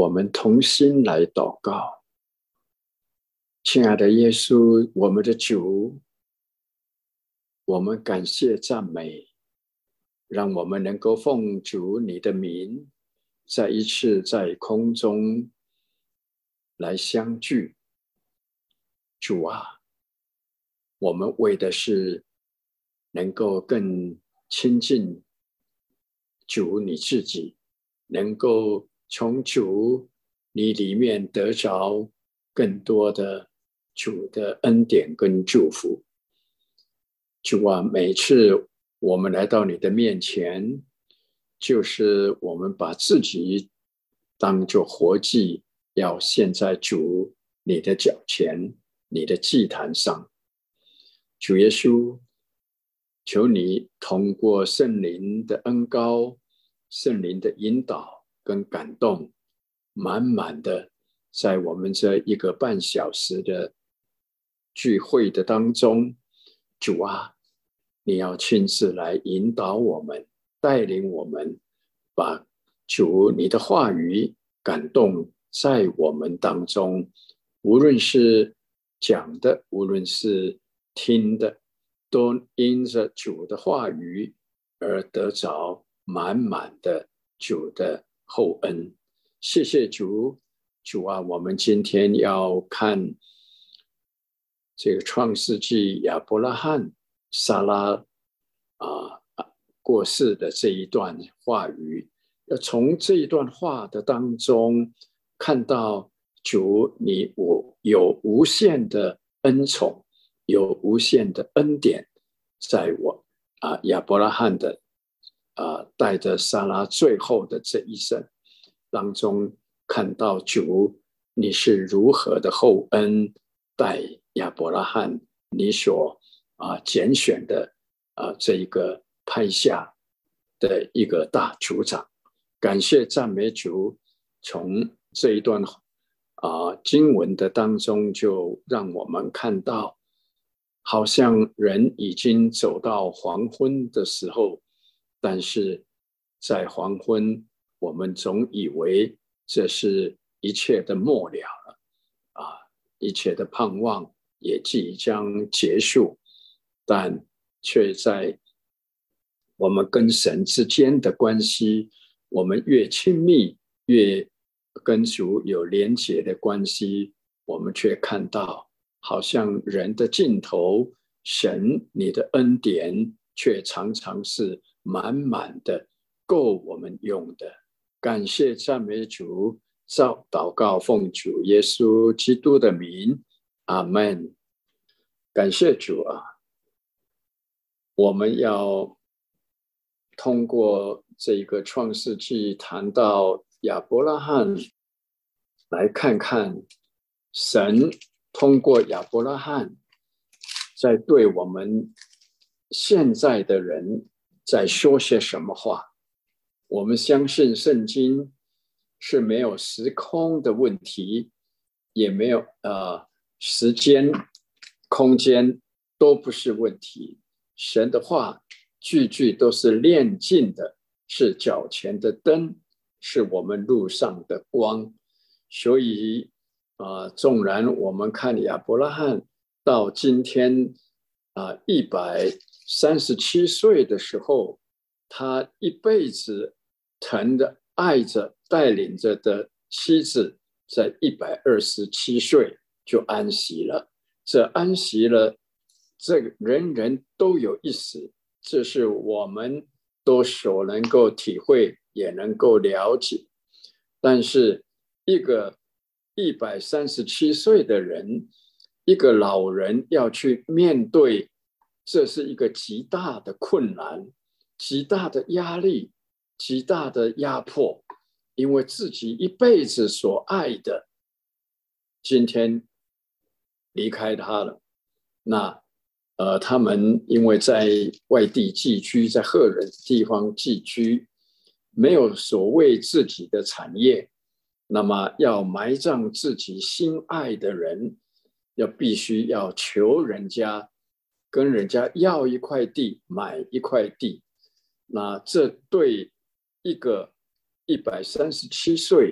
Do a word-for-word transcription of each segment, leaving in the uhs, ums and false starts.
我们同心来祷告。亲爱的耶稣，我们的主，我们感谢赞美，让我们能够奉主你的名，再一次在空中来相聚。主啊，我们为的是能够更亲近主你自己，能够从主你里面得着更多的主的恩典跟祝福。主啊，每次我们来到你的面前，就是我们把自己当作活祭，要献在主你的脚前，你的祭坛上。主耶稣，求你通过圣灵的恩膏，圣灵的引导跟感动，满满的在我们这一个半小时的聚会的当中，主啊，你要亲自来引导我们，带领我们，把主你的话语感动在我们当中，无论是讲的，无论是听的，都因着主的话语而得着满满的主的厚恩。谢谢主。主啊，我们今天要看这个创世纪亚伯拉罕撒拉、呃、过世的这一段话语，要从这一段话的当中看到主你我有无限的恩宠，有无限的恩典在我、呃、亚伯拉罕的、呃、带着撒拉最后的这一生当中，看到主你是如何的厚恩待亚伯拉罕，你所、呃、拣选的、呃、这一个派下的一个大族长。感谢赞美主，从这一段、呃、经文的当中就让我们看到，好像人已经走到黄昏的时候，但是在黄昏我们总以为这是一切的末了了、啊、一切的盼望也即将结束，但却在我们跟神之间的关系，我们越亲密，越跟主有连结的关系，我们却看到好像人的尽头，神你的恩典却常常是满满的，够我们用的。感谢赞美主，照祷告奉主耶稣基督的名，阿们。感谢主啊，我们要通过这个创世纪谈到亚伯拉罕，来看看神通过亚伯拉罕在对我们现在的人在说些什么话。我们相信圣经是没有时空的问题，也没有、呃、时间空间都不是问题。神的话句句都是炼净的，是脚前的灯，是我们路上的光。所以、呃、纵然我们看亚伯拉罕到今天、呃、一百三十七岁的时候，他一辈子疼的爱着带领着的妻子，在一百二十七岁就安息了。这安息了，这个人人都有一死，这是我们都所能够体会也能够了解。但是一个一百三十七岁的人，一个老人要去面对，这是一个极大的困难，极大的压力，极大的压迫，因为自己一辈子所爱的今天离开他了。那呃，他们因为在外地寄居，在赫人地方寄居，没有所谓自己的产业，那么要埋葬自己心爱的人，要必须要求人家，跟人家要一块地，买一块地。那这对一个一百三十七岁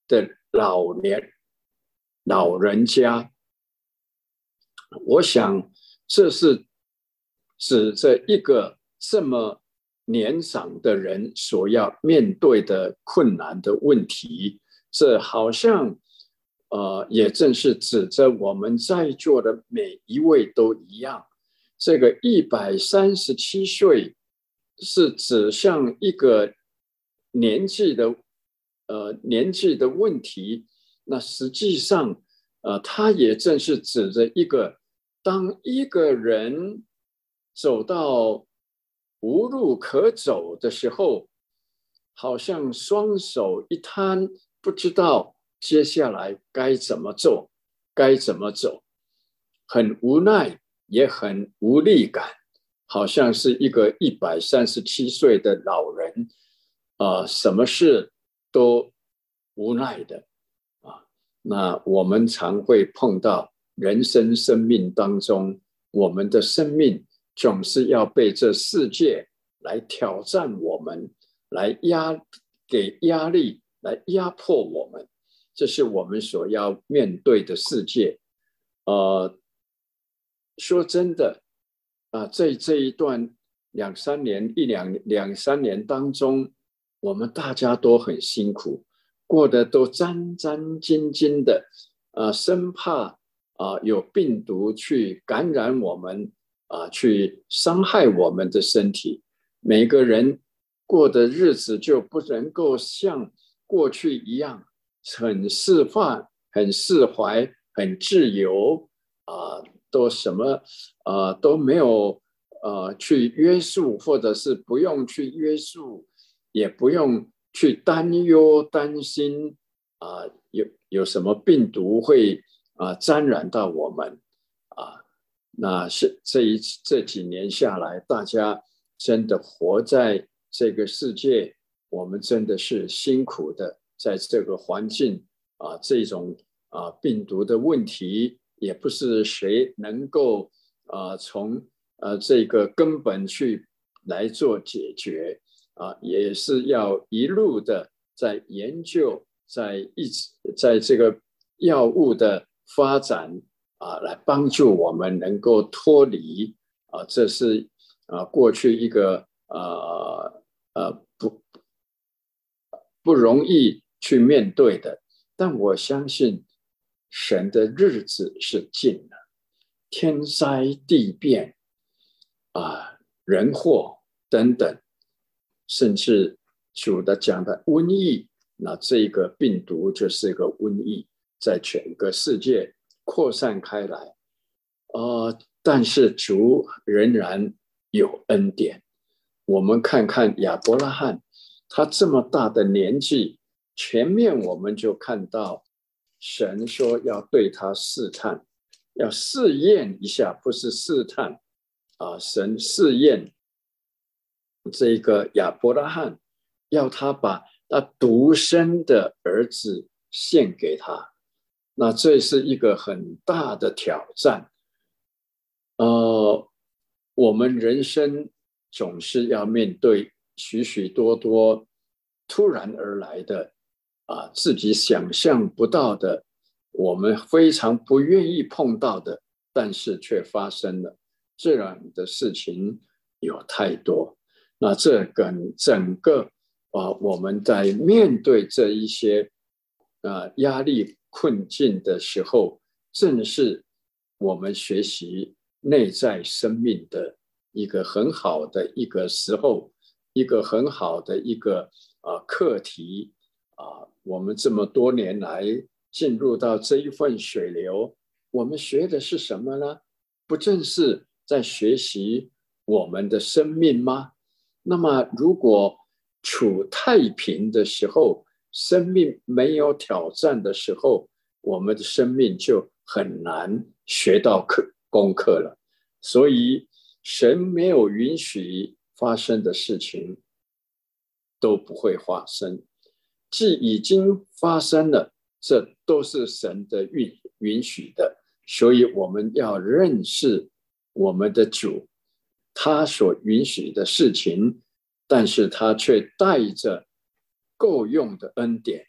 的老年老人家，我想这是指着一个这么年长的人所要面对的困难的问题。这好像呃，也正是指着我们在座的每一位都一样。这个一百三十七岁是指向一个年纪的呃年纪的问题，那实际上呃，它也正是指着一个当一个人走到无路可走的时候，好像双手一摊，不知道接下来该怎么做，该怎么走，很无奈，也很无力感，好像是一个一百三十七岁的老人，啊、呃，什么事都无奈的啊。那我们常会碰到人生生命当中，我们的生命总是要被这世界来挑战我们，来压给压力，来压迫我们，这是我们所要面对的世界。呃，说真的，啊，在这一段两三年、一两两三年当中，我们大家都很辛苦，过得都战战兢兢的，呃，生怕啊、呃、有病毒去感染我们，啊、呃，去伤害我们的身体。每个人过的日子就不能够像过去一样很释放、很释怀、很自由啊、呃，都什么啊、呃、都没有呃去约束，或者是不用去约束，也不用去担忧、担心啊、呃、有有什么病毒会啊、呃、沾染到我们啊。那是这一这几年下来，大家真的活在这个世界，我们真的是辛苦的，在这个环境啊，这种啊病毒的问题，也不是谁能够啊从呃这个根本去来做解决啊，也是要一路的在研究，在一直在这个药物的发展啊，来帮助我们能够脱离啊，这是啊过去一个呃呃不不容易去面对的，但我相信神的日子是近了，天灾地变啊，人祸等等，甚至主的讲的瘟疫，那这个病毒就是一个瘟疫，在全个世界扩散开来。呃，但是主仍然有恩典。我们看看亚伯拉罕，他这么大的年纪，前面我们就看到神说要对他试探，要试验一下，不是试探啊，神试验这个亚伯拉罕，要他把他独生的儿子献给他。那这是一个很大的挑战。呃，我们人生总是要面对许许多多突然而来的啊，自己想象不到的，我们非常不愿意碰到的，但是却发生了。这样的事情有太多。那这个整个啊，我们在面对这一些啊压力困境的时候，正是我们学习内在生命的一个很好的一个时候，一个很好的一个啊课题啊。我们这么多年来进入到这一份水流，我们学的是什么呢？不正是在学习我们的生命吗？那么如果处太平的时候，生命没有挑战的时候，我们的生命就很难学到课功课了。所以神没有允许发生的事情都不会发生，既已经发生了，这都是神的允允许的。所以我们要认识我们的主，他所允许的事情，但是他却带着够用的恩典，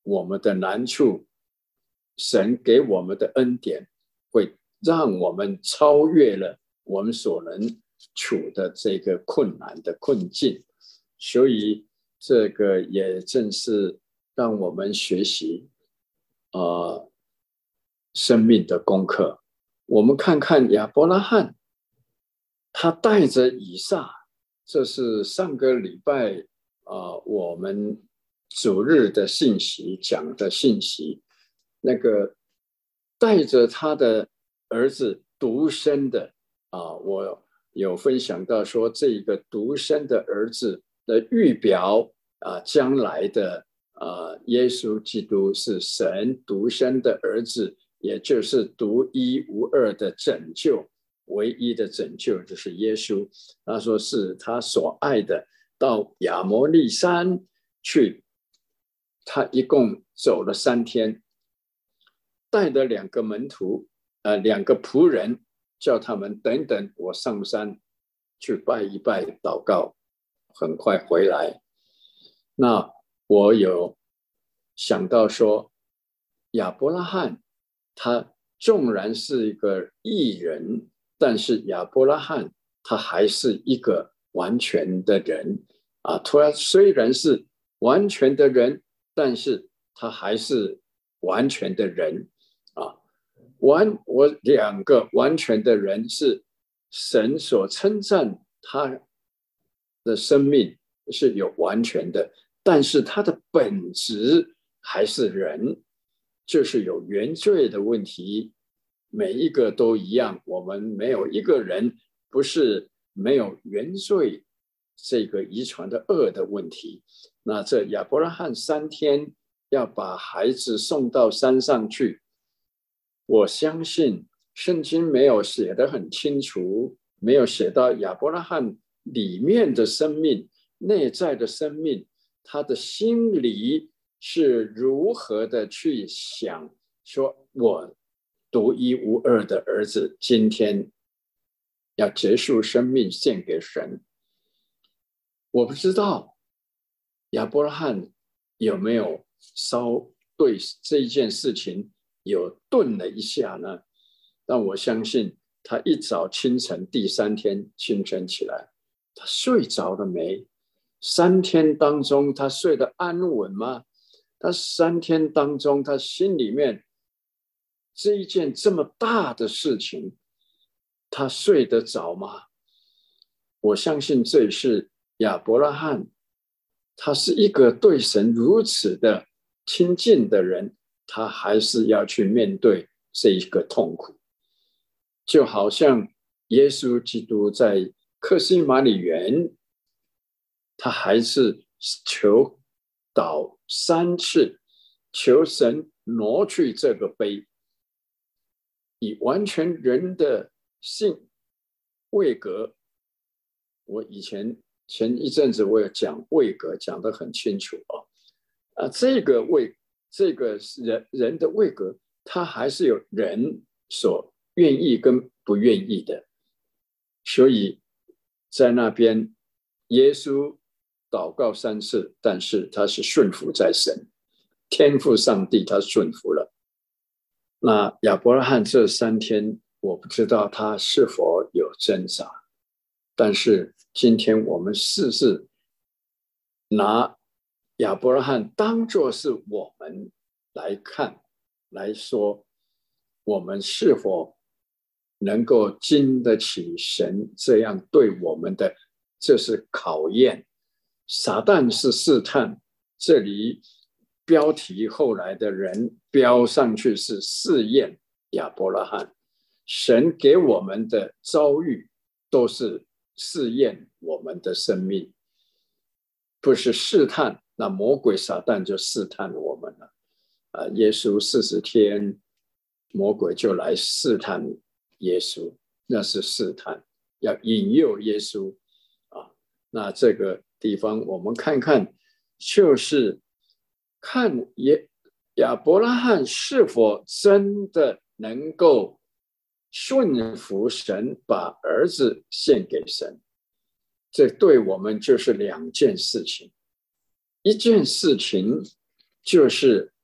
我们的难处，神给我们的恩典会让我们超越了我们所能处的这个困难的困境，所以这个也正是让我们学习呃生命的功课。我们看看亚伯拉罕，他带着以撒，这是上个礼拜呃我们主日的信息讲的信息，那个带着他的儿子独生的啊，我有分享到说，这个独生的儿子的预表啊，将来的啊，耶稣基督是神独生的儿子，也就是独一无二的拯救，唯一的拯救就是耶稣。他说是他所爱的，到亚摩利山去，他一共走了三天，带了两个门徒，呃，两个仆人，叫他们等等，我上山去拜一拜，祷告，很快回来。那我有想到说，亚伯拉罕他纵然是一个义人，但是亚伯拉罕他还是一个完全的人啊。他虽然是完全的人，但是他还是完全的人啊。完，我两个完全的人是神所称赞他的生命是有完全的，但是他的本质还是人，就是有原罪的问题，每一个都一样，我们没有一个人不是没有原罪这个遗传的恶的问题。那这亚伯拉罕三天要把孩子送到山上去，我相信圣经没有写得很清楚，没有写到亚伯拉罕里面的生命，内在的生命，他的心里是如何的去想，说我独一无二的儿子今天要结束生命献给神。我不知道亚伯拉罕有没有稍对这一件事情有顿了一下呢？但我相信他一早清晨第三天清晨起来，他睡着了没？三天当中他睡得安稳吗？他三天当中他心里面这一件这么大的事情，他睡得着吗？我相信这是亚伯拉罕，他是一个对神如此的亲近的人，他还是要去面对这一个痛苦。就好像耶稣基督在客西马尼园，他还是求祷三次，求神挪去这个杯，以完全人的性位格。我以前前一阵子我有讲位格，讲得很清楚哦。啊，这个位，这个人人的位格，他还是有人所愿意跟不愿意的，所以在那边耶稣祷告三次，但是他是顺服在神，天父上帝他顺服了。那亚伯拉罕这三天，我不知道他是否有挣扎，但是今天我们试试拿亚伯拉罕当作是我们来看来说，我们是否能够经得起神这样对我们的，这是考验。撒旦是试探，这里标题后来的人标上去是试验亚伯拉罕。神给我们的遭遇都是试验我们的生命，不是试探，那魔鬼撒旦就试探我们了。啊，耶稣四十天，魔鬼就来试探耶稣，那是试探，要引诱耶稣啊。那这个地方我们看看，就是看耶亚伯拉罕是否真的能够顺服神，把儿子献给神。这对我们就是两件事情，一件事情就是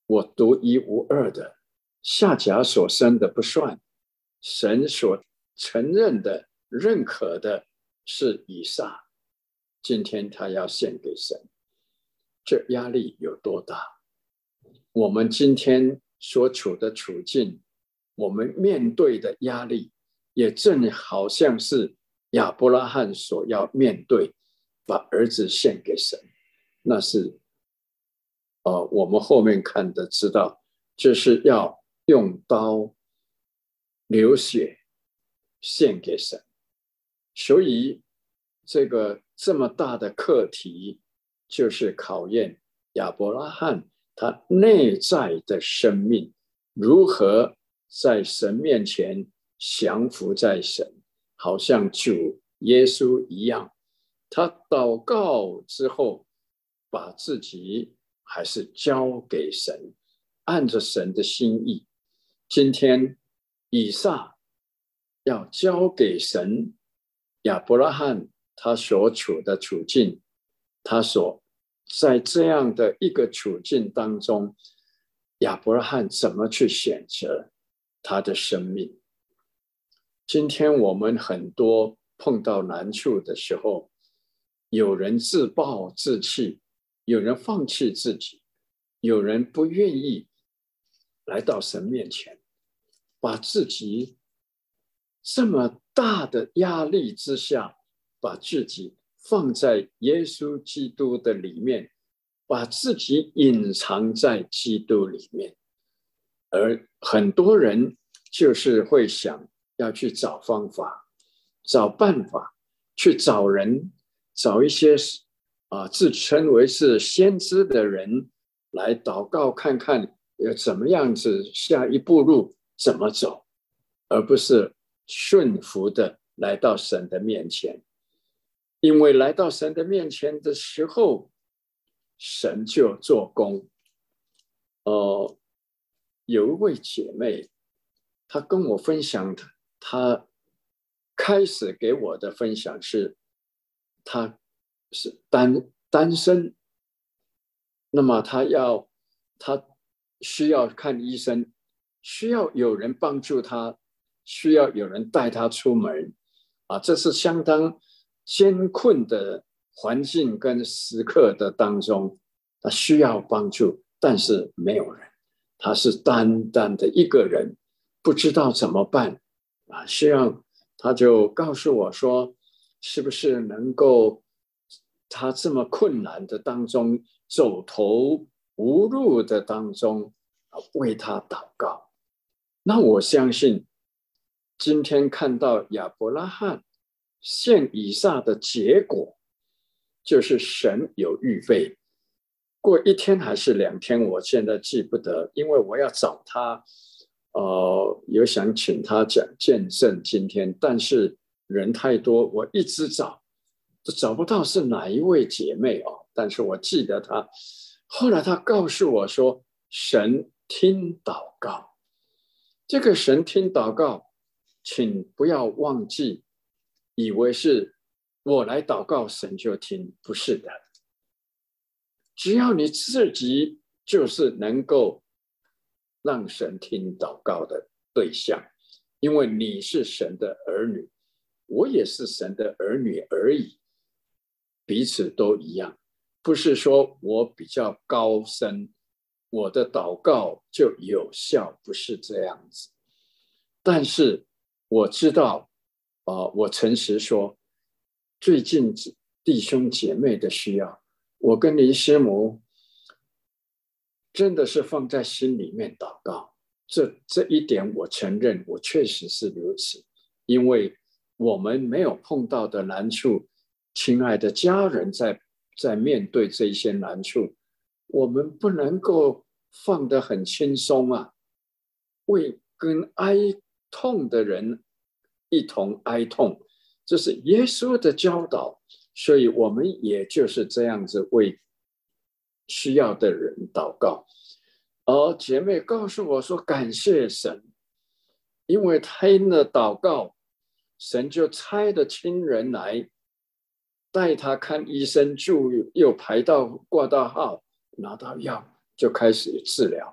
我独一无二的，夏甲所生的不算，神所承认的、认可的是以撒。今天他要献给神，这压力有多大？我们今天所处的处境，我们面对的压力，也正好像是亚伯拉罕所要面对，把儿子献给神。那是呃，我们后面看的知道，就是要用刀流血献给神。所以这个这么大的课题，就是考验亚伯拉罕他内在的生命如何在神面前降服在神，好像主耶稣一样，他祷告之后把自己还是交给神，按着神的心意。今天以撒要交给神，亚伯拉罕他所处的处境，他所在这样的一个处境当中，亚伯拉罕怎么去选择他的生命？今天我们很多碰到难处的时候，有人自暴自弃，有人放弃自己，有人不愿意来到神面前，把自己这么大的压力之下，把自己放在耶稣基督的里面，把自己隐藏在基督里面。而很多人就是会想要去找方法，找办法，去找人，找一些啊自称为是先知的人来祷告，看看要怎么样子下一步路怎么走，而不是顺服的来到神的面前。因为来到神的面前的时候，神就做工。呃，有一位姐妹，她跟我分享，她开始给我的分享是，她是单单身，那么她要，她需要看医生，需要有人帮助她，需要有人带她出门，啊，这是相当艰困的环境跟时刻的当中，她需要帮助，但是没有人。他是单单的一个人，不知道怎么办啊！希望他就告诉我说，是不是能够他这么困难的当中，走投无路的当中，为他祷告。那我相信，今天看到亚伯拉罕献以撒的结果，就是神有预备。过一天还是两天，我现在记不得，因为我要找他，呃，有想请他讲见证今天，但是人太多，我一直找，都找不到是哪一位姐妹哦。但是我记得他，后来他告诉我说，神听祷告。这个神听祷告，请不要忘记，以为是我来祷告，神就听，不是的。只要你自己就是能够让神听祷告的对象，因为你是神的儿女，我也是神的儿女而已，彼此都一样。不是说我比较高深，我的祷告就有效，不是这样子。但是我知道，呃、我诚实说，最近弟兄姐妹的需要，我跟林师母真的是放在心里面祷告，这这一点我承认，我确实是如此。因为我们没有碰到的难处，亲爱的家人在在面对这些难处，我们不能够放得很轻松啊，为跟哀痛的人一同哀痛，这是耶稣的教导。所以我们也就是这样子为需要的人祷告。而姐妹告诉我说，感谢神，因为听了祷告，神就差的亲人来带他看医生，就又排到挂到号，拿到药就开始治疗。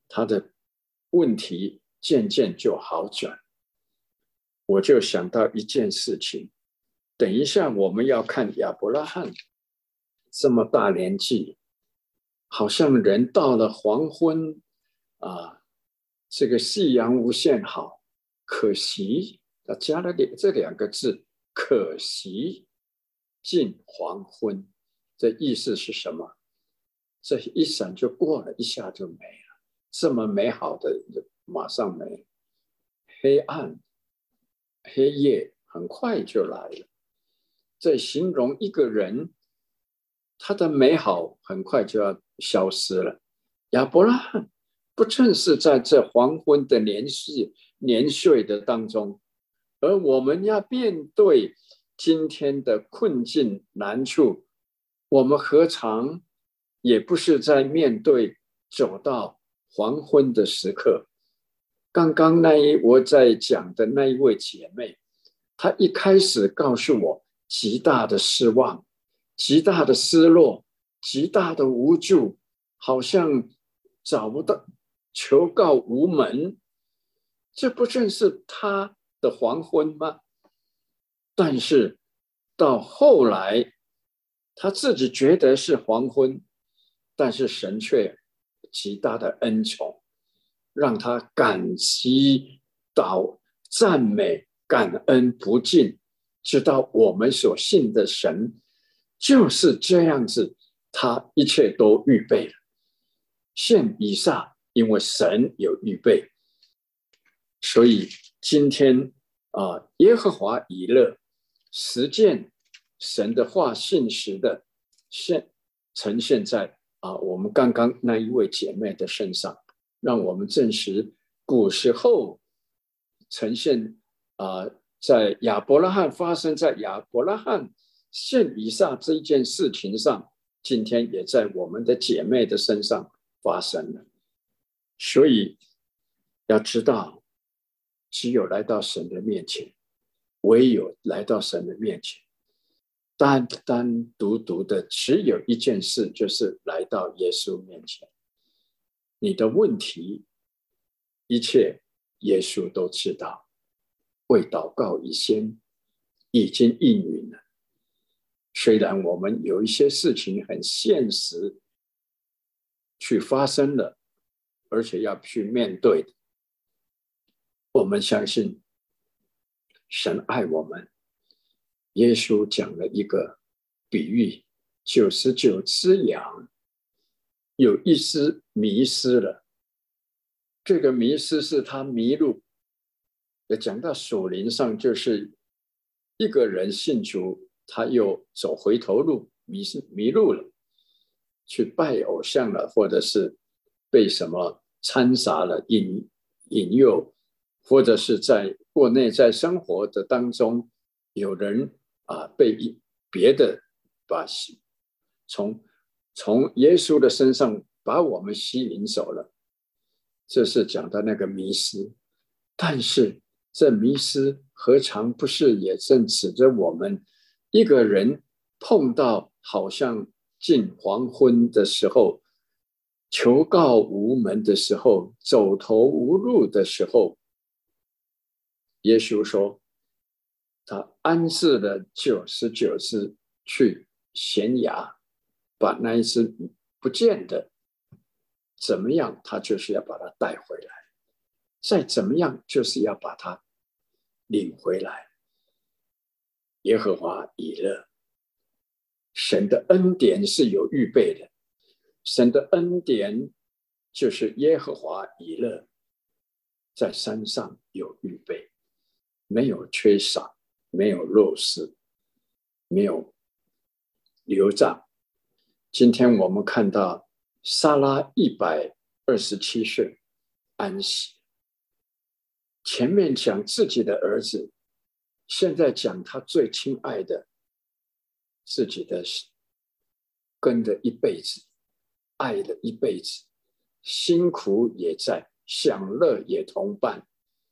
他的问题渐渐就好转。我就想到一件事情，等一下我们要看亚伯拉罕这么大年纪，好像人到了黄昏啊，这个夕阳无限好，可惜他加了这两个字，可惜近黄昏。这意思是什么？这一闪就过了，一下就没了，这么美好的马上没了，黑暗黑夜很快就来了。这形容一个人他的美好很快就要消失了。亚伯拉罕不正是在这黄昏的年岁年岁的当中，而我们要面对今天的困境难处，我们何尝也不是在面对走到黄昏的时刻。刚刚那一我在讲的那一位姐妹，她一开始告诉我极大的失望，极大的失落，极大的无助，好像找不到，求告无门。这不正是她的黄昏吗？但是到后来她自己觉得是黄昏，但是神却极大的恩宠，让她感激到赞美感恩不尽，知道我们所信的神就是这样子，他一切都预备了。献以撒，因为神有预备，所以今天啊，耶和华以勒实践神的话信实的现呈现在啊我们刚刚那一位姐妹的身上，让我们证实古时候呈现啊在亚伯拉罕发生在亚伯拉罕献以撒这一件事情上，今天也在我们的姐妹的身上发生了。所以要知道，只有来到神的面前，唯有来到神的面前，单单独独的只有一件事，就是来到耶稣面前。你的问题一切耶稣都知道，为祷告以先已经应允了。虽然我们有一些事情很现实去发生了，而且要去面对的，我们相信神爱我们。耶稣讲了一个比喻，九十九只羊有一只迷失了，这个迷失是他迷路。也讲到属灵上，就是一个人信主，他又走回头路，迷失迷路了，去拜偶像了，或者是被什么掺杂了引引诱，或者是在过内在生活的当中，有人啊被别的把从从耶稣的身上把我们吸引走了，这是讲的那个迷失。但是这迷失何尝不是也正指着我们一个人碰到好像近黄昏的时候，求告无门的时候，走投无路的时候，耶稣说他安置了九十九只去悬崖，把那一只不见的怎么样，他就是要把它带回来，再怎么样就是要把它领回来。耶和华以勒，神的恩典是有预备的，神的恩典就是耶和华以勒在山上有预备，没有缺少，没有漏失，没有流障。今天我们看到撒拉一百二十七岁安息，前面讲自己的儿子，现在讲他最亲爱的自己的跟着一辈子，爱了一辈子，辛苦也在，享乐也同伴。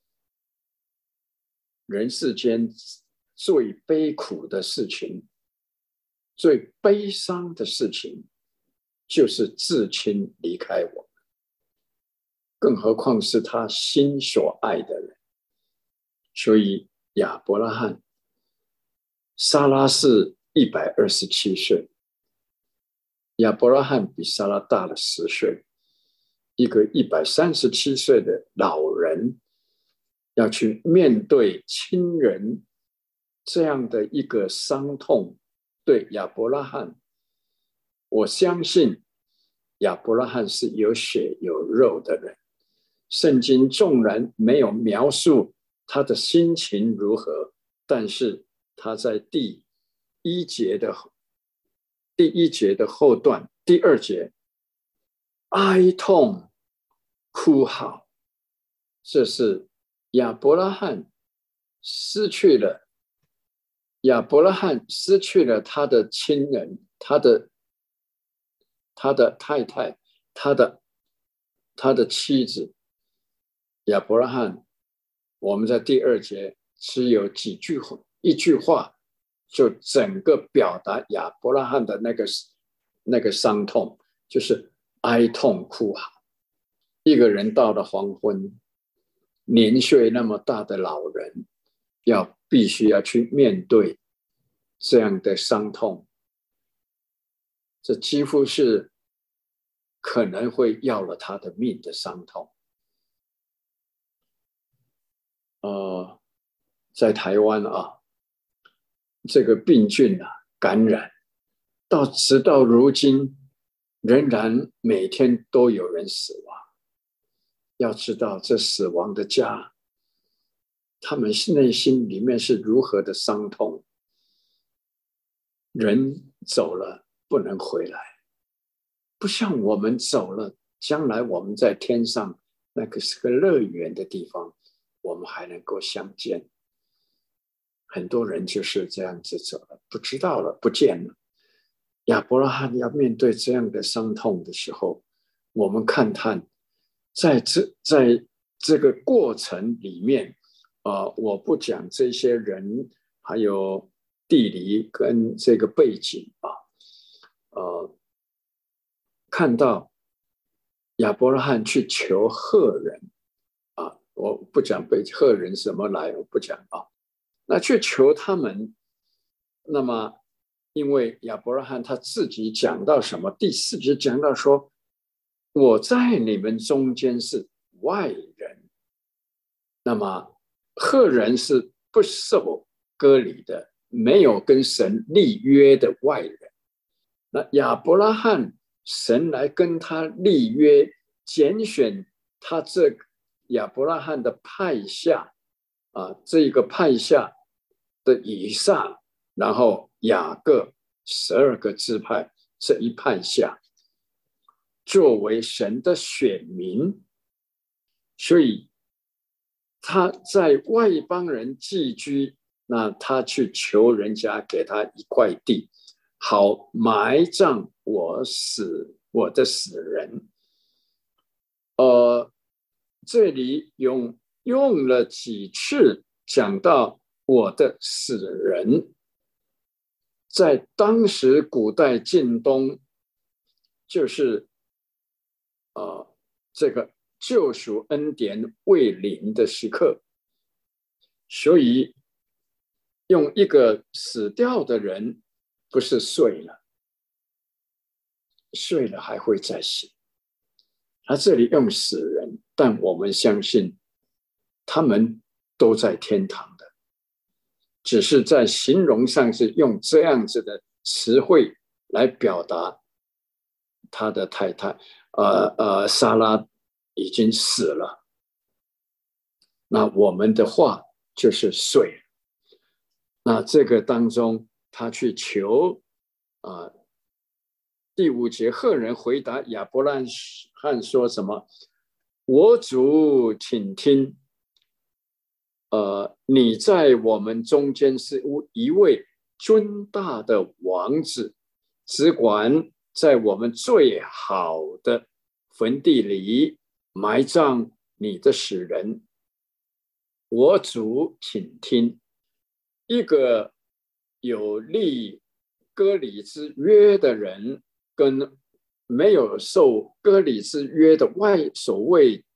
人世间最悲苦的事情，最悲伤的事情，就是至亲离开我们。 更何况是他心所爱的人。所以亚伯拉罕，撒拉是一百二十七岁，亚伯拉罕比撒拉大了十岁。一个一百三十七岁的老人要去面对亲人这样的一个伤痛，对亚伯拉罕，我相信亚伯拉罕是有血有肉的人。圣经纵然没有描述他的心情如何，但是他在第一节的第一节的后段，第二节哀痛哭嚎，这是亚伯拉罕失去了亚伯拉罕失去了他的亲人，他的他的太太，他的他的妻子。亚伯拉罕，我们在第二节只有几句话，一句话就整个表达亚伯拉罕的那个那个伤痛，就是哀痛哭嚎。一个人到了黄昏，年岁那么大的老人，要必须要去面对这样的伤痛，这几乎是可能会要了他的命的伤痛。呃，在台湾啊，这个病菌啊感染，到直到如今，仍然每天都有人死亡。要知道，这死亡的家，他们内心里面是如何的伤痛。人走了不能回来，不像我们走了，将来我们在天上那个是个乐园的地方，我们还能够相见。很多人就是这样子走了，不知道了，不见了。亚伯拉罕要面对这样的伤痛的时候，我们看看在这在这个过程里面，呃，我不讲这些人还有地理跟这个背景啊，呃，看到亚伯拉罕去求赫人啊，我不讲被赫人什么来，我不讲啊。那去求他们，那么因为亚伯拉罕他自己讲到什么？第四节讲到说，我在你们中间是外人。那么赫人是不受割礼的，没有跟神立约的外人。那亚伯拉罕，神来跟他立约，拣选他这亚伯拉罕的派下啊，这个派下的以撒，然后雅各十二个支派这一派下，作为神的选民，所以他在外邦人寄居，那他去求人家给他一块地，好埋葬我死我的死人。呃，这里用用了几次讲到我的死人，在当时古代近东，就是呃这个救赎恩典未临的时刻，所以用一个死掉的人，不是睡了，睡了还会再醒。他这里用死人，但我们相信他们都在天堂的，只是在形容上是用这样子的词汇来表达他的太太，呃呃，撒拉已经死了。那我们的话就是睡了。那这个当中，他去求啊、呃，第五节，赫人回答亚伯拉罕说什么？我主，请听，呃，你在我们中间是一位尊大的王子，只管在我们最好的坟地里埋葬你的死人。我主，请听，一个有立割礼之约的人，跟没有受割礼之约的外所谓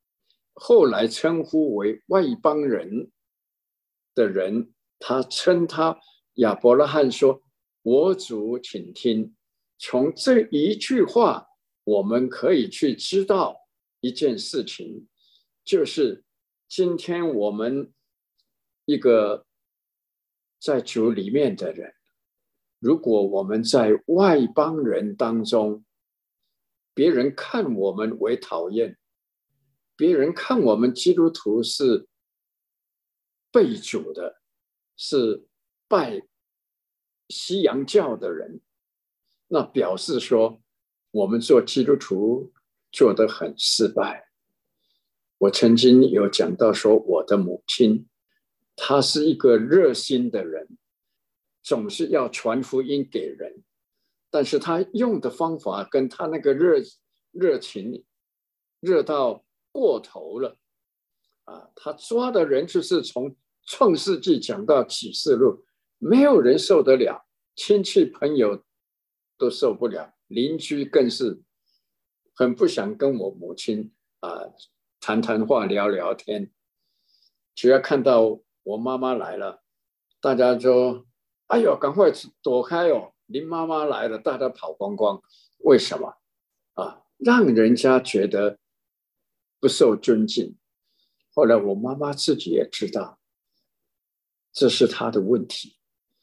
后来称呼为外邦人的人，他称他亚伯拉罕说：“我主，请听。”从这一句话，我们可以去知道一件事情，就是今天我们一个在主里面的人，如果我们在外邦人当中，别人看我们为讨厌，别人看我们基督徒是背主的，是拜西洋教的人，那表示说我们做基督徒做得很失败。我曾经有讲到说，我的母亲她是一个热心的人，总是要传福音给人，但是她用的方法跟她那个热热情热到过头了啊！她抓的人就是从创世纪讲到启示录，没有人受得了，亲戚朋友都受不了，邻居更是很不想跟我母亲啊谈谈话聊聊天。只要看到我妈妈来了，大家就哎呦赶快躲开哦，林妈妈来了，大家跑光光。为什么啊？让人家觉得不受尊敬。后来我妈妈自己也知道这是她的问题，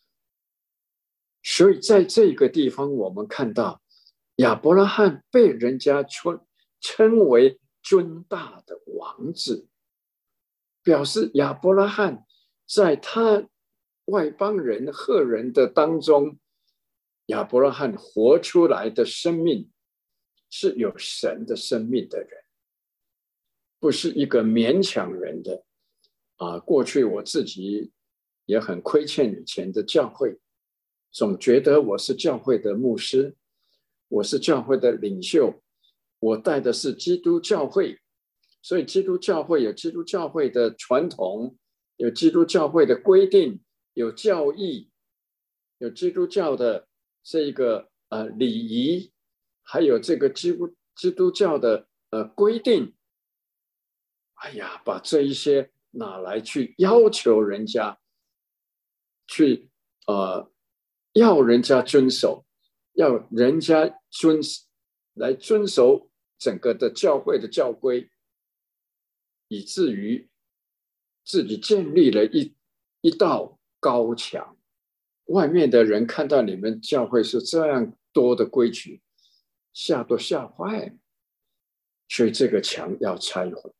所以在这个地方我们看到亚伯拉罕被人家称为尊大的王子，表示亚伯拉罕在他外邦人赫人的当中，亚伯拉罕活出来的生命是有神的生命的人，不是一个勉强人的啊。过去我自己也很亏欠以前的教会，总觉得我是教会的牧师，我是教会的领袖，我带的是基督教会，所以基督教会有基督教会的传统，有基督教会的规定，有教义，有基督教的这个呃礼仪，还有这个基督基督教的呃规定。哎呀，把这一些拿来去要求人家，去呃要人家遵守，要人家遵来遵守整个的教会的教规，以至于自己建立了一一道高墙。外面的人看到你们教会是这样多的规矩，吓都吓坏了，所以这个墙要拆毁。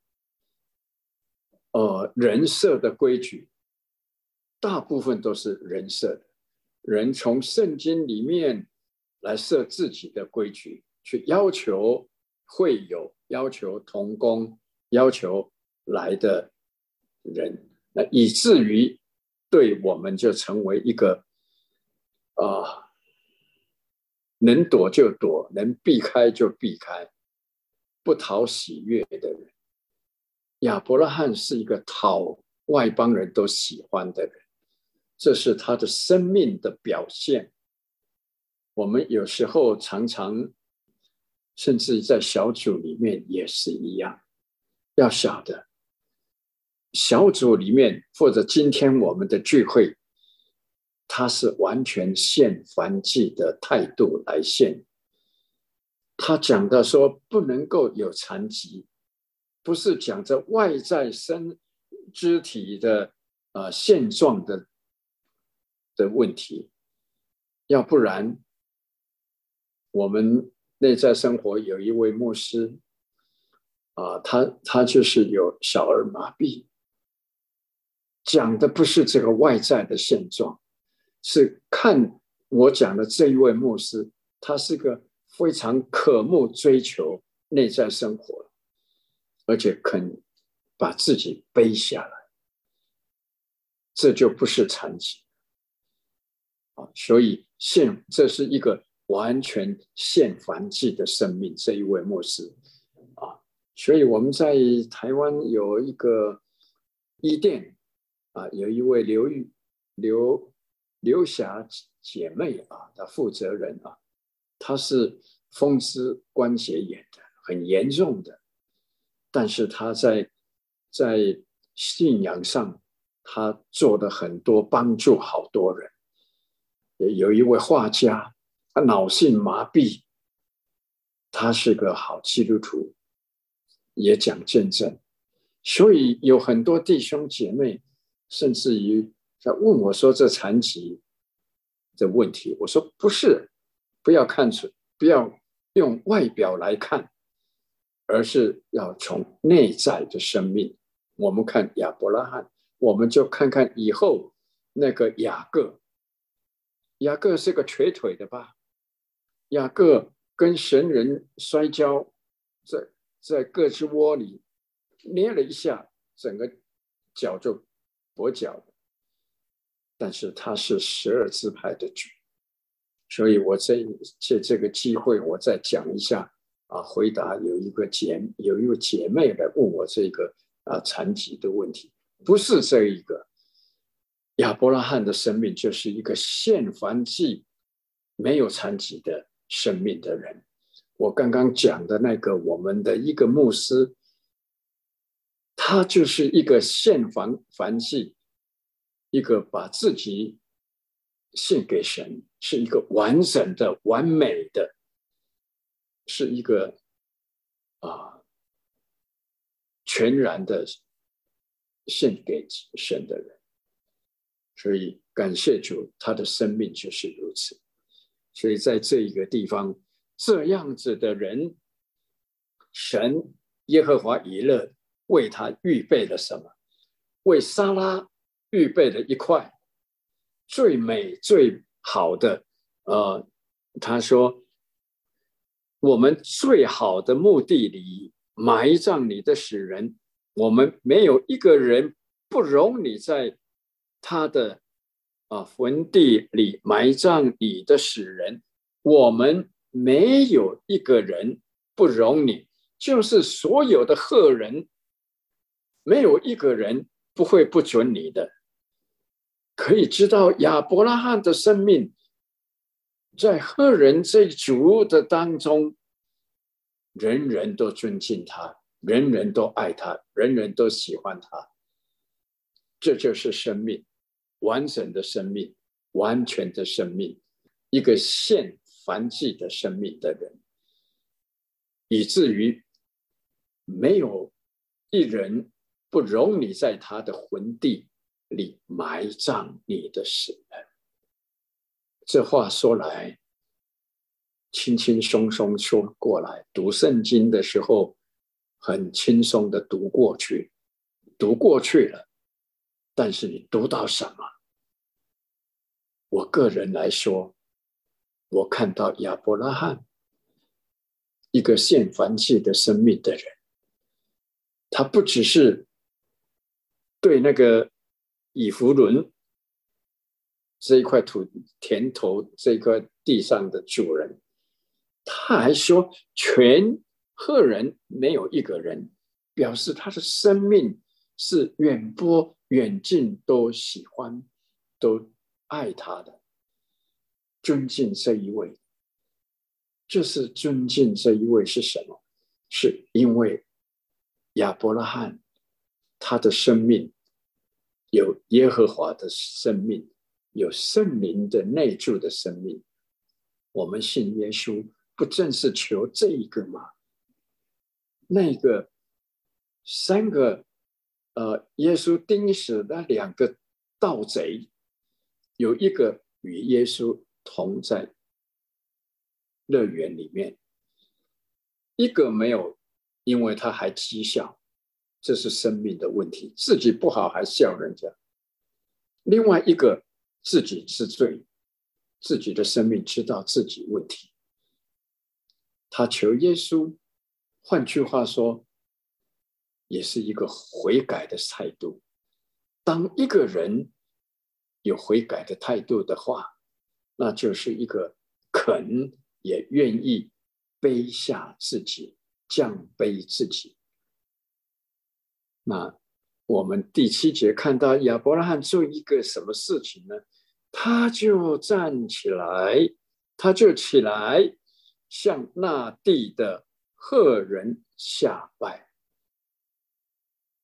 呃，人设的规矩大部分都是人设的，人从圣经里面来设自己的规矩，去要求会友，要求同工，要求来的人，那以至于对我们就成为一个啊、呃，能躲就躲，能避开就避开，不讨喜悦的人。亚伯拉罕是一个讨外邦人都喜欢的人，这是他的生命的表现。我们有时候常常，甚至在小组里面也是一样，要晓得小组里面或者今天我们的聚会，他是完全献燔祭的态度来献。他讲的说不能够有残疾，不是讲着外在身肢体的呃现状的的问题，要不然我们内在生活有一位牧师啊、呃，他他就是有小儿麻痹，讲的不是这个外在的现状，是看我讲的这一位牧师，他是个非常渴慕追求内在生活，而且肯把自己背下来，这就不是残疾啊！所以献这是一个完全献燔祭的生命，这一位牧师啊，所以我们在台湾有一个伊甸啊，有一位刘玉刘刘霞姐妹啊，她负责人啊，她是风湿关节炎的，很严重的，但是她在在信仰上他做了很多帮助好多人。有一位画家，他脑性麻痹，他是个好基督徒，也讲见证。所以有很多弟兄姐妹甚至于在问我说这残疾的问题，我说不是，不要看出，不要用外表来看，而是要从内在的生命。我们看亚伯拉罕，我们就看看以后那个雅各。雅各是个瘸腿的吧？雅各跟神人摔跤，在在胳肢窝里捏了一下，整个脚就跛脚了。但是他是十二支派的主，所以我这借这个机会，我再讲一下啊，回答有一个姐有一位姐妹来问我这个啊残疾的问题，不是这一个。亚伯拉罕的生命就是一个献燔祭没有残疾的生命的人。我刚刚讲的那个我们的一个牧师，他就是一个献燔燔祭，一个把自己献给神，是一个完整的完美的，是一个啊全然的献给神的人。所以感谢主，他的生命就是如此。所以在这一个地方，这样子的人，神耶和华以勒为他预备了什么？为撒拉预备了一块最美最好的，呃，他说我们最好的墓地里埋葬你的死人，我们没有一个人不容你在他的啊坟地里埋葬你的死人，我们没有一个人不容你，就是所有的赫人，没有一个人不会不准你的。可以知道亚伯拉罕的生命在赫人这一族的当中，人人都尊敬他，人人都爱他，人人都喜欢他。这就是生命，完整的生命，完全的生命，一个献燔祭的生命的人，以至于没有一人不容你在他的魂地里埋葬你的死人。这话说来轻轻松松说过来，读圣经的时候很轻松的读过去，读过去了，但是你读到什么？我个人来说，我看到亚伯拉罕一个献燔祭的生命的人，他不只是对那个以弗伦这一块土田头这一块地上的主人，他还说全赫人没有一个人，表示他的生命是远播远近都喜欢都爱他的，尊敬这一位。这是尊敬这一位是什么？是因为亚伯拉罕他的生命有耶和华的生命，有圣灵的内住的生命。我们信耶稣不正是求这一个吗？那个三个呃，耶稣钉死那两个盗贼，有一个与耶稣同在乐园里面，一个没有，因为他还讥笑，这是生命的问题，自己不好还笑人家。另外一个自己知罪，自己的生命知道自己问题，他求耶稣，换句话说也是一个悔改的态度。当一个人有悔改的态度的话，那就是一个肯也愿意背下自己，降卑自己。那我们第七节看到亚伯拉罕做一个什么事情呢？他就站起来，他就起来向那地的赫人下拜。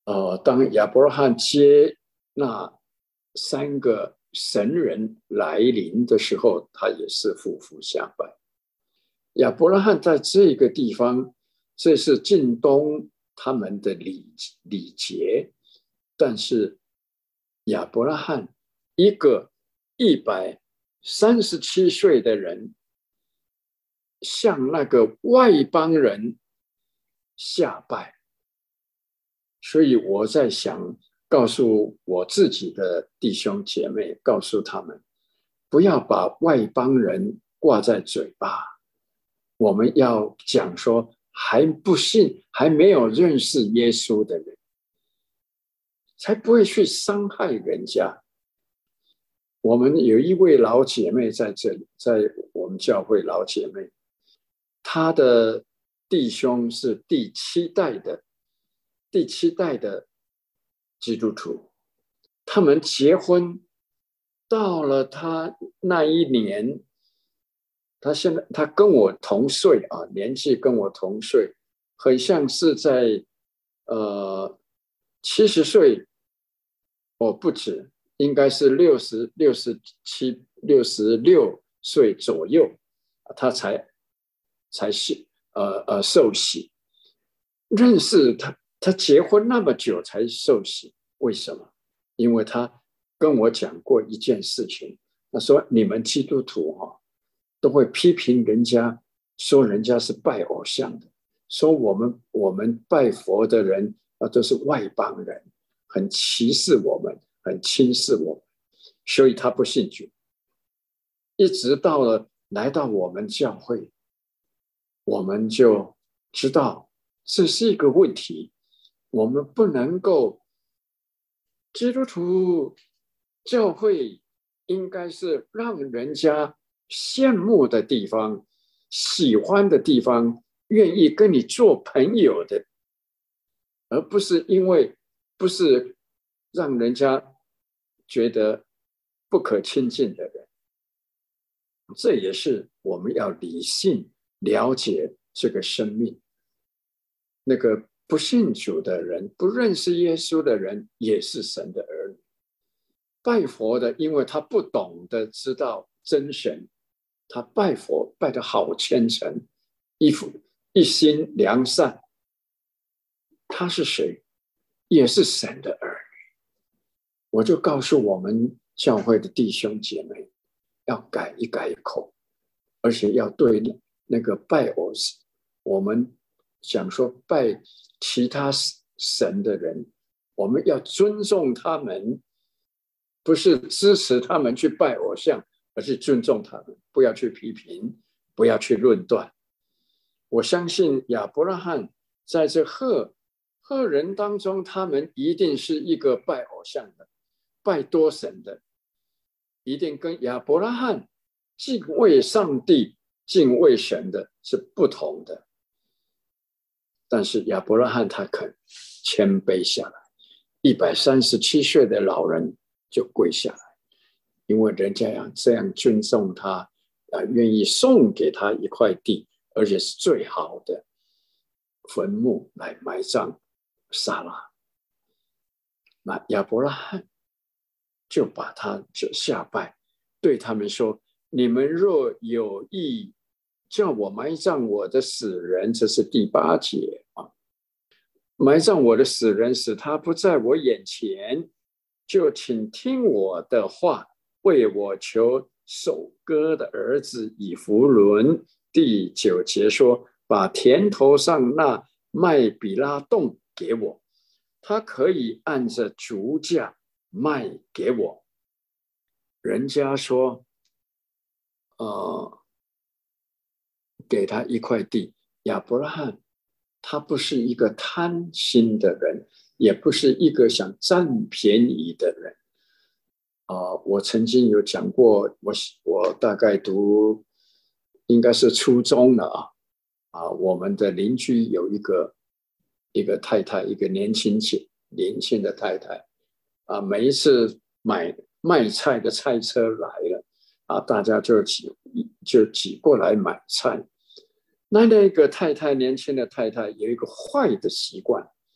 呃，当亚伯拉罕接那三个神人来临的时候，他也是俯伏下拜。亚伯拉罕在这个地方，这是近东他们的礼礼节，但是亚伯拉罕一个一百三十七岁的人，向那个外邦人下拜。所以我在想，告诉我自己的弟兄姐妹，告诉他们，不要把外邦人挂在嘴巴。我们要讲说，还不信，还没有认识耶稣的人，才不会去伤害人家。我们有一位老姐妹在这里，在我们教会老姐妹，她的弟兄是第七代的第七代的基督徒，他们结婚到了他那一年，他现在他跟我同岁啊，年纪跟我同岁，很像是在呃七十岁，哦不止，应该是六十六十七六十六岁左右，他才才是呃呃受洗。认识他，他结婚那么久才受洗，为什么？因为他跟我讲过一件事情，他说你们基督徒哈、哦。都会批评人家，说人家是拜偶像的，说我们我们拜佛的人啊都是外邦人，很歧视我们，很轻视我们，所以他不信主。一直到了来到我们教会，我们就知道这是一个问题，我们不能够，基督徒教会应该是让人家羡慕的地方，喜欢的地方，愿意跟你做朋友的，而不是因为不是让人家觉得不可亲近的人。这也是我们要理性了解这个生命。那个不信主的人，不认识耶稣的人，也是神的儿女。拜佛的，因为他不懂得知道真神，他拜佛拜得好虔诚，一一心良善。他是谁？也是神的儿女。我就告诉我们教会的弟兄姐妹，要改一改口，而且要对那个拜偶像，我们想说拜其他神的人，我们要尊重他们，不是支持他们去拜偶像，而是尊重他们，不要去批评，不要去论断。我相信亚伯拉罕在这赫赫人当中，他们一定是一个拜偶像的，拜多神的，一定跟亚伯拉罕敬畏上帝、敬畏神的是不同的。但是亚伯拉罕他肯谦卑下来，一百三十七岁的老人就跪下来，因为人家要这样尊重他，啊，愿意送给他一块地，而且是最好的坟墓来埋葬撒拉。那亚伯拉罕就把他就下拜，对他们说：你们若有意叫我埋葬我的死人，这是第八节啊，埋葬我的死人，使他不在我眼前，就请听我的话，为我求首歌的儿子以弗伦。第九节说：把田头上那麦比拉洞给我，他可以按着足价卖给我。人家说呃，给他一块地。亚伯拉罕他不是一个贪心的人，也不是一个想占便宜的人。呃、我曾经有讲过，我我大概读应该是初中了啊。啊，我们的邻居有一个一个太太，一个年轻年轻的太太啊，每一次买卖菜的菜车来了啊，大家就挤就挤过来买菜。那那个太太，年轻的太太有一个坏的习惯，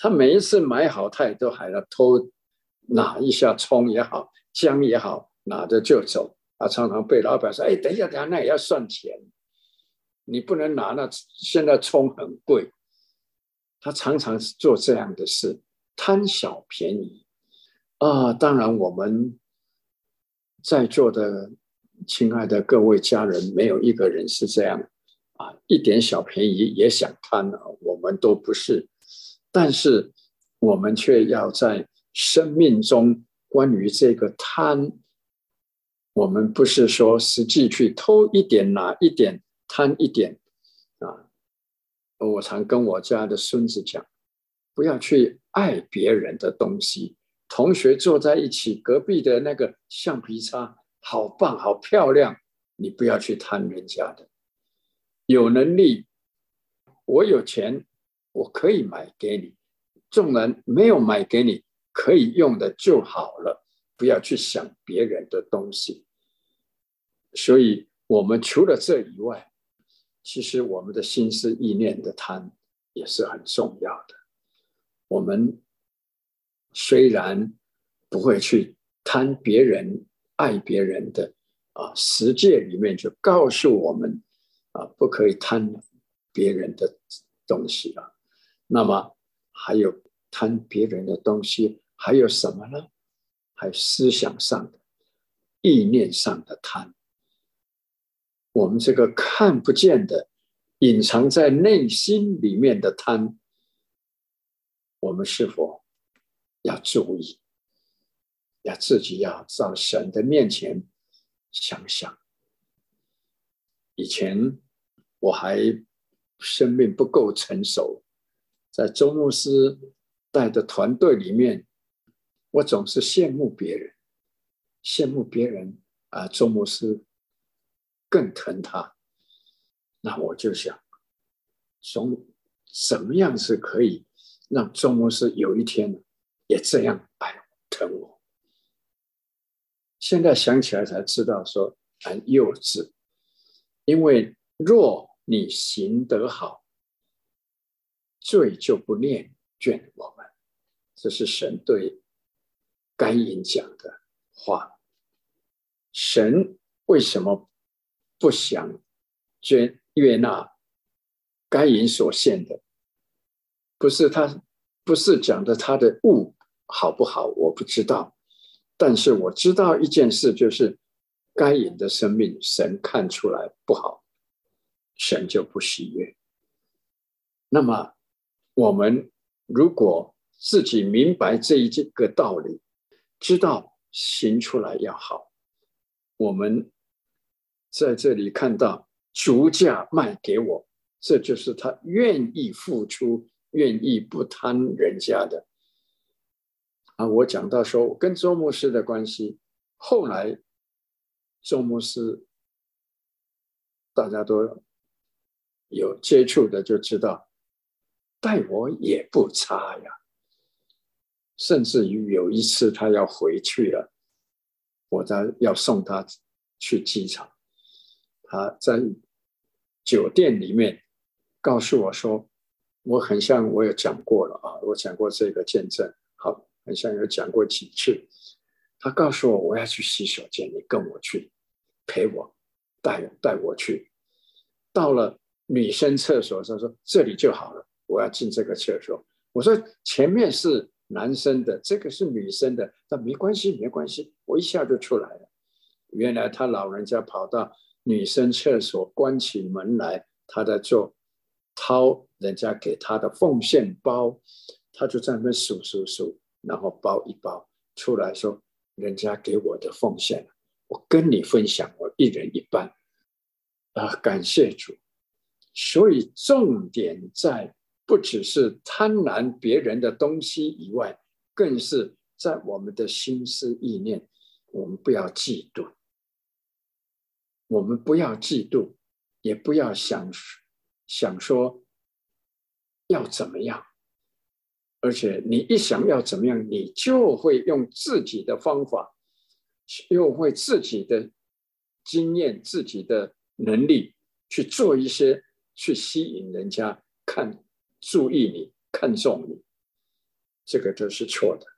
他每一次买好，他也都还要偷拿一下葱也好，姜也好，拿着就走。他常常被老板说：“哎，等一下，等一下，那也要算钱，你不能拿那现在葱很贵。”他常常做这样的事，贪小便宜啊。当然，我们在座的亲爱的各位家人，没有一个人是这样啊，一点小便宜也想贪啊，我们都不是。但是我们却要在生命中关于这个贪，我们不是说实际去偷一点拿一点贪一点啊。我常跟我家的孙子讲，不要去爱别人的东西。同学坐在一起，隔壁的那个橡皮擦好棒好漂亮，你不要去贪人家的。有能力，我有钱，我可以买给你，纵然没有买给你，可以用的就好了，不要去想别人的东西。所以我们除了这以外，其实我们的心思意念的贪也是很重要的。我们虽然不会去贪别人爱别人的啊，十诫里面就告诉我们啊，不可以贪别人的东西啊。那么还有贪别人的东西，还有什么呢？还有思想上的、意念上的贪。我们这个看不见的、隐藏在内心里面的贪，我们是否要注意？要自己要到神的面前想想。以前我还生命不够成熟，在周牧师带的团队里面，我总是羡慕别人，羡慕别人啊，周牧师更疼他。那我就想，从怎么样是可以让周牧师有一天也这样爱疼我？现在想起来才知道说很幼稚，因为若你行得好，罪就不念眷我们，这是神对该隐讲的话。神为什么不想捐悦纳该隐所献的？不是他，不是讲的他的物好不好，我不知道。但是我知道一件事，就是该隐的生命，神看出来不好，神就不喜悦。那么我们如果自己明白这一个道理，知道行出来要好，我们在这里看到足价卖给我，这就是他愿意付出，愿意不贪人家的。啊，我讲到说我跟周牧师的关系，后来周牧师大家都有接触的就知道，待我也不差呀。甚至于有一次他要回去了，我在要送他去机场，他在酒店里面告诉我说，我很像我有讲过了啊，我讲过这个见证，好，很像有讲过几次。他告诉我我要去洗手间，你跟我去，陪我，带带我去。到了女生厕所，他说这里就好了，我要进这个厕所。我说前面是男生的，这个是女生的，但没关系，没关系，我一下就出来了。原来他老人家跑到女生厕所，关起门来，他在做掏人家给他的奉献包，他就在那边数数数，然后包一包出来说，人家给我的奉献，我跟你分享，我一人一半啊，感谢主。所以重点在不只是贪婪别人的东西以外，更是在我们的心思意念，我们不要嫉妒，我们不要嫉妒，也不要想想说要怎么样，而且你一想要怎么样，你就会用自己的方法，又会自己的经验、自己的能力去做一些，去吸引人家看、注意你、看重你。 这个都是错的。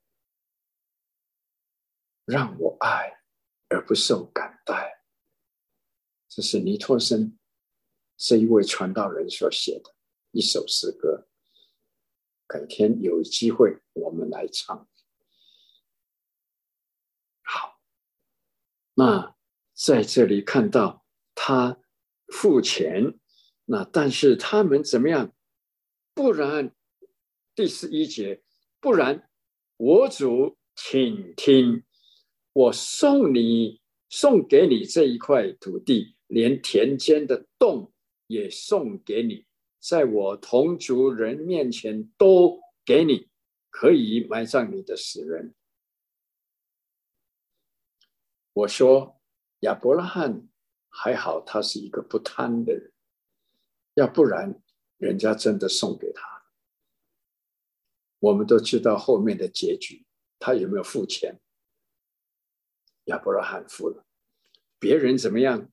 让我爱而不受感戴，这是尼托生这一位传道人所写的一首诗歌，改天有机会我们来唱。好，那在这里看到他付钱，那但是他们怎么样？不然，第十一节，不然我主请听，我送你送给你这一块土地，连田间的洞也送给你，在我同族人面前都给你，可以埋葬你的死人。我说亚伯拉罕还好，他是一个不贪的人，要不然人家真的送给他。我们都知道后面的结局，他有没有付钱？亚伯拉罕付了。别人怎么样？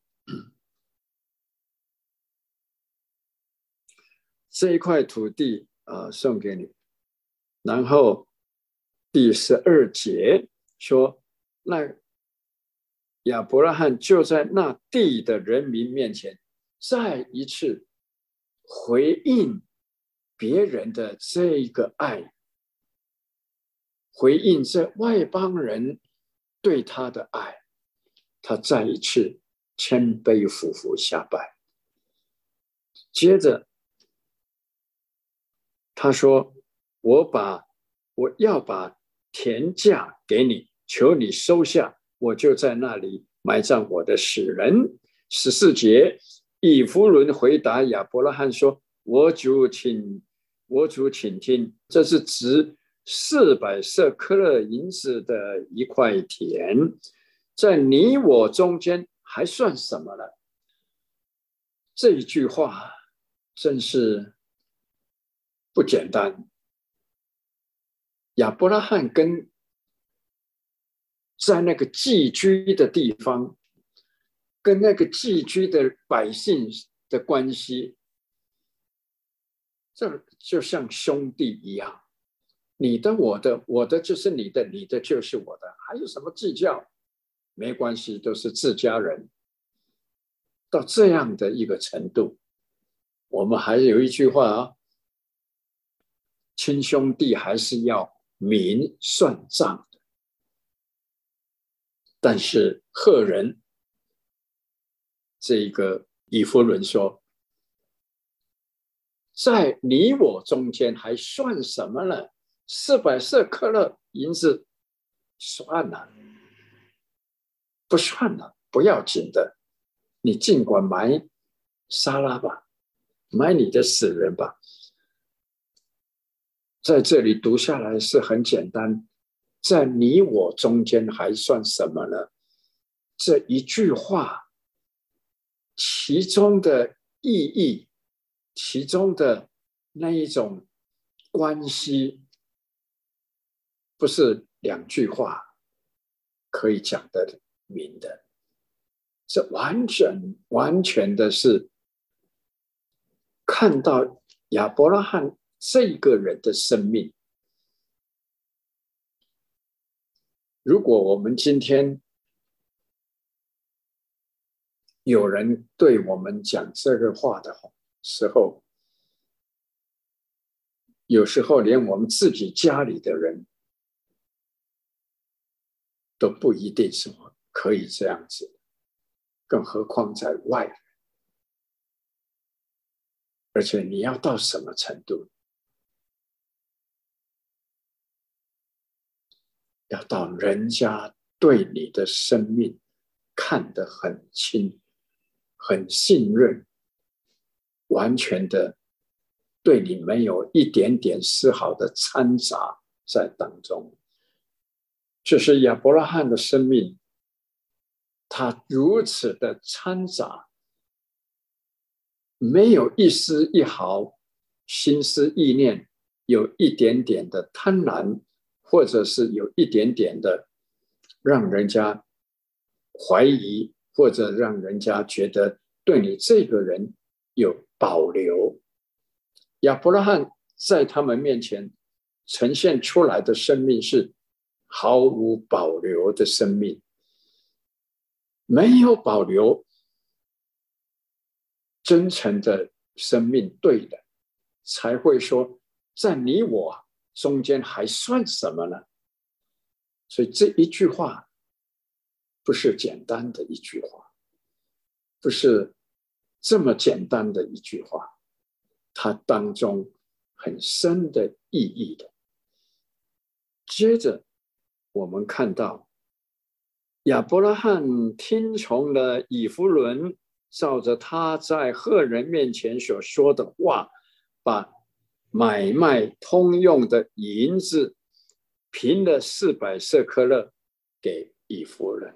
这一块土地啊、呃，送给你。然后第十二节说，那亚伯拉罕就在那地的人民面前，再一次回应别人的这个爱，回应这外邦人对他的爱，他再一次谦卑俯伏下拜。接着他说，我把我要把田价给你，求你收下，我就在那里埋葬我的死人。十四节，以弗伦回答亚伯拉罕说，我主请我主请听，这是指四百舍克勒银子的一块田，在你我中间还算什么了？这一句话真是不简单。亚伯拉罕跟在那个寄居的地方，跟那个寄居的百姓的关系，这就像兄弟一样，你的我的，我的就是你的，你的就是我的，还有什么计较？没关系，都是自家人。到这样的一个程度，我们还有一句话啊，亲兄弟还是要明算账的。但是赫人这个以弗伦说，在你我中间还算什么呢？四百舍克勒银子算了，不算了，不要紧的，你尽管埋沙拉吧，埋你的死人吧。在这里读下来是很简单，在你我中间还算什么呢？这一句话其中的意义，其中的那一种关系，不是两句话可以讲得明的。这完全完全的是看到亚伯拉罕这个人的生命。如果我们今天有人对我们讲这个话的时候，有时候连我们自己家里的人都不一定是可以这样子，更何况在外人。而且你要到什么程度？要到人家对你的生命看得很清，很信任，完全的对你没有一点点丝毫的掺杂在当中。就是亚伯拉罕的生命，他如此的掺杂，没有一丝一毫心思意念有一点点的贪婪，或者是有一点点的让人家怀疑，或者让人家觉得对你这个人有保留。亚伯拉罕在他们面前呈现出来的生命是毫无保留的生命，没有保留真诚的生命，对的，才会说在你我中间还算什么呢？所以这一句话不是简单的一句话，不是这么简单的一句话，它当中很深的意义的。接着我们看到亚伯拉罕听从了以弗伦照着他在赫人面前所说的话，把买卖通用的银子平了四百舍客勒给以弗伦。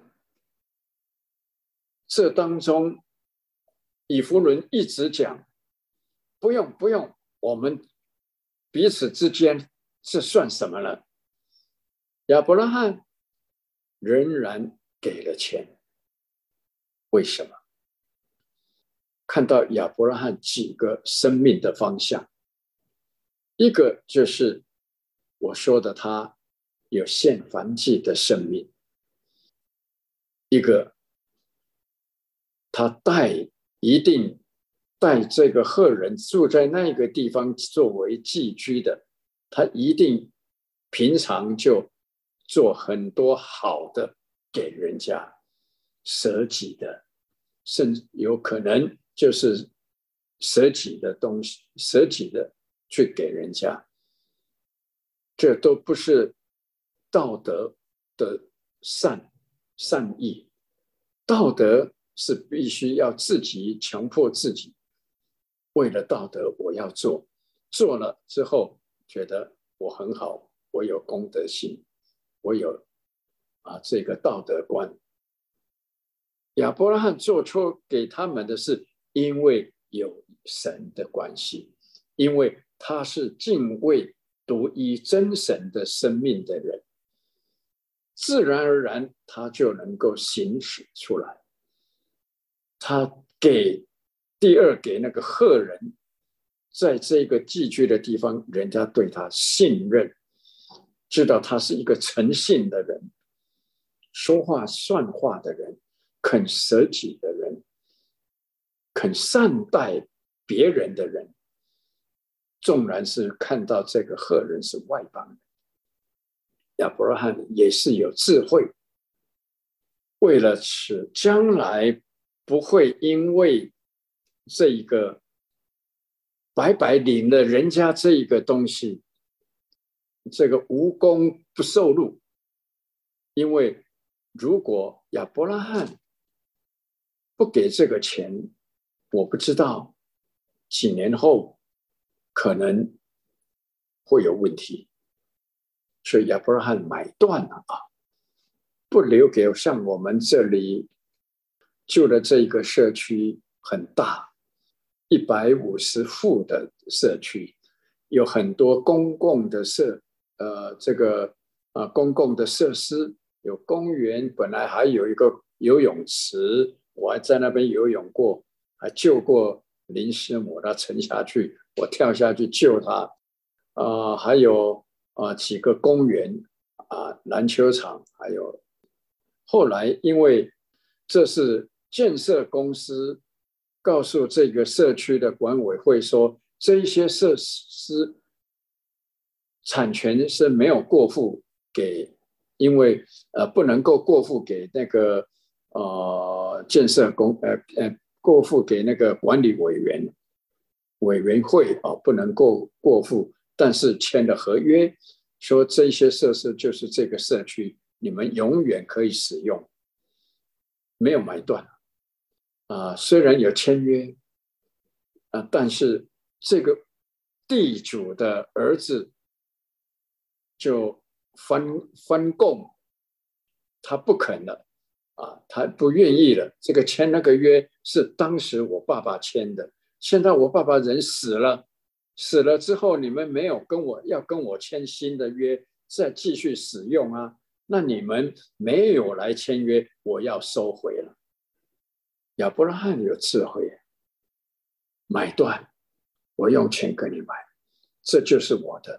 这当中以弗伦一直讲不用不用，我们彼此之间这算什么呢？亚伯拉罕仍然给了钱。为什么？看到亚伯拉罕几个生命的方向，一个就是我说的他有献燔祭的生命，一个他带一定带这个赫人住在那个地方作为寄居的，他一定平常就做很多好的给人家，舍己的，甚至有可能就是舍己的东西，舍己的去给人家，这都不是道德的善善意。道德是必须要自己强迫自己，为了道德我要做，做了之后觉得我很好，我有公德心，我有啊这个道德观。亚伯拉罕做出给他们的是因为有神的关系，因为他是敬畏独一真神的生命的人，自然而然他就能够行使出来。他给第二给那个赫人，在这个寄居的地方，人家对他信任，知道他是一个诚信的人，说话算话的人，肯舍己的人，肯善待别人的人。纵然是看到这个赫人是外邦人，亚伯拉罕也是有智慧，为了使将来不会因为这一个白白领了人家这一个东西，这个无功不受禄。因为如果亚伯拉罕不给这个钱，我不知道几年后可能会有问题。所以亚伯拉罕买断了啊，不留给像我们这里住的这个社区很大，一百五十户的社区，有很多公共的设呃这个呃公共的设施，有公园，本来还有一个游泳池，我还在那边游泳过，还救过林师母，她沉下去，我跳下去救她。呃，还有呃几个公园啊，篮球场，还有后来因为这是建设公司告诉这个社区的管委会说，这一些设施产权是没有过户给，因为呃不能够过户给那个呃建设公呃呃过户给那个管理委员委员会啊、哦，不能够过户。但是签了合约，说这些设施就是这个社区，你们永远可以使用，没有买断。啊、呃，虽然有签约，啊、呃，但是这个地主的儿子就分分供，他不肯了，啊，他不愿意了。这个签那个约是当时我爸爸签的，现在我爸爸人死了。死了之后，你们没有跟我要跟我签新的约，再继续使用啊？那你们没有来签约，我要收回了。亚伯拉罕有智慧，买断，我用钱跟你买，这就是我的，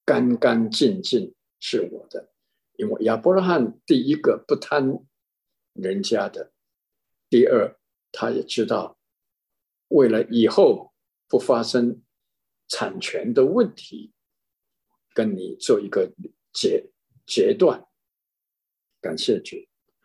干干净净是我的。因为亚伯拉罕第一个不贪人家的，第二他也知道为了以后不发生产权的问题，跟你做一个截截断。感谢主。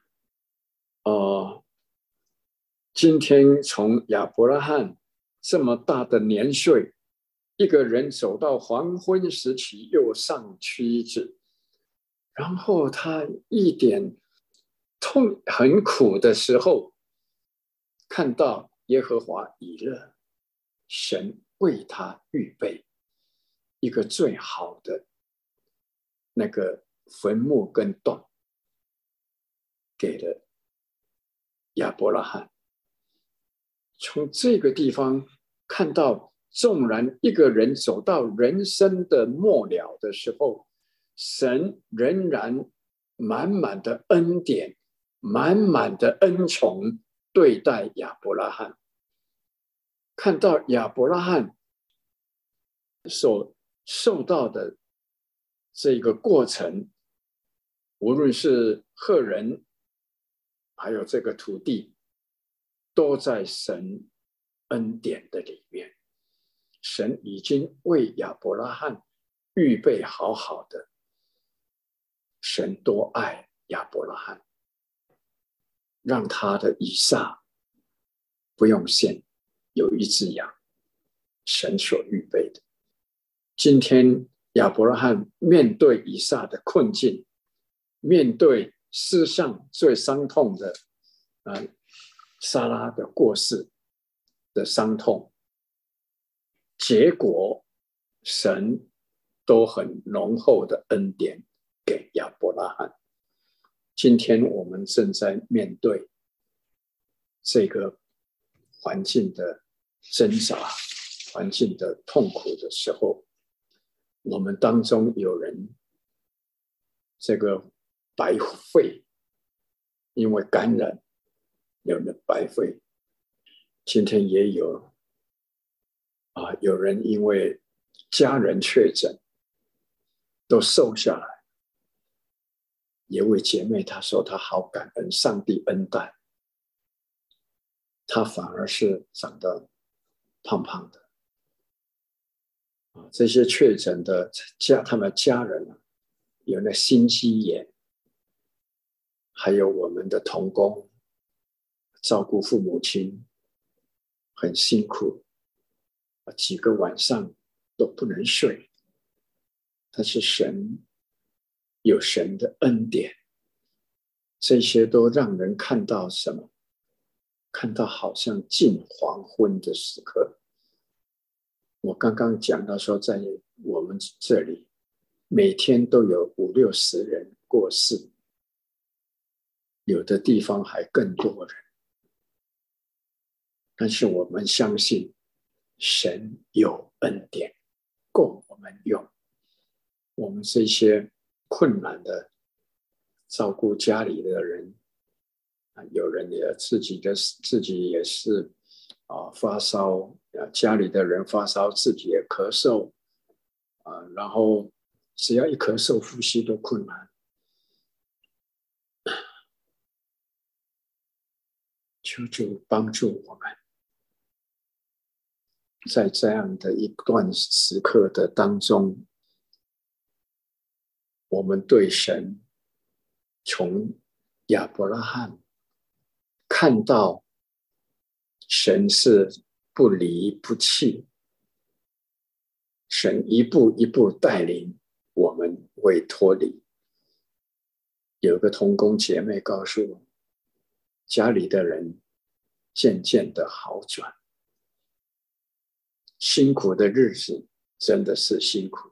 呃，今天从亚伯拉罕这么大的年岁，一个人走到黄昏时期又上妻子，然后他一点痛很苦的时候，看到耶和华以勒，神为他预备一个最好的那个坟墓跟洞，给了亚伯拉罕。从这个地方看到，纵然一个人走到人生的末了的时候，神仍然满满的恩典，满满的恩宠对待亚伯拉罕。看到亚伯拉罕所受到的这个过程，无论是赫人还有这个土地，都在神恩典的里面。神已经为亚伯拉罕预备好好的。神多爱亚伯拉罕，让他的以撒不用献，有一只羊，神所预备的。今天亚伯拉罕面对以撒的困境，面对世上最伤痛的、呃、撒拉的过世的伤痛，结果神都很浓厚的恩典给亚伯拉罕。今天我们正在面对这个环境的挣扎、环境的痛苦的时候，我们当中有人这个白肺，因为感染有人白肺，今天也有啊，有人因为家人确诊都瘦下来。有位姐妹她说她好感恩上帝恩待，她反而是长得胖胖的。这些确诊的家，他们家人啊，有那心肌炎，还有我们的同工照顾父母亲很辛苦，几个晚上都不能睡。但是神有神的恩典，这些都让人看到什么？看到好像近黄昏的时刻。我刚刚讲到说，在我们这里每天都有五六十人过世，有的地方还更多人。但是我们相信神有恩典，够我们用。我们这些困难的照顾家里的人，有人也自己的自己也是啊发烧，家里的人发烧，自己也咳嗽啊，然后只要一咳嗽，呼吸都困难。求主帮助我们，在这样的一段时刻的当中，我们对神从亚伯拉罕看到神是不离不弃，神一步一步带领我们未脱离。有个同工姐妹告诉我，家里的人渐渐的好转。辛苦的日子真的是辛苦，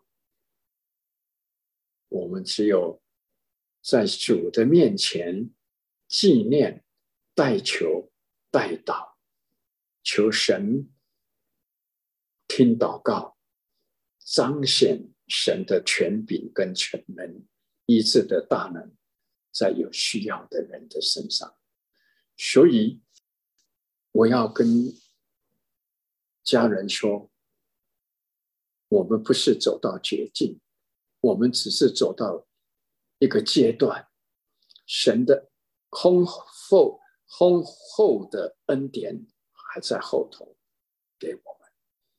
我们只有在主的面前纪念、代求、代祷，求神听祷告，彰显神的权柄跟全能，医治的大能在有需要的人的身上。所以我要跟家人说，我们不是走到绝境， 我们只是走到一个阶段，神的丰厚丰厚的恩典还在后头给我们。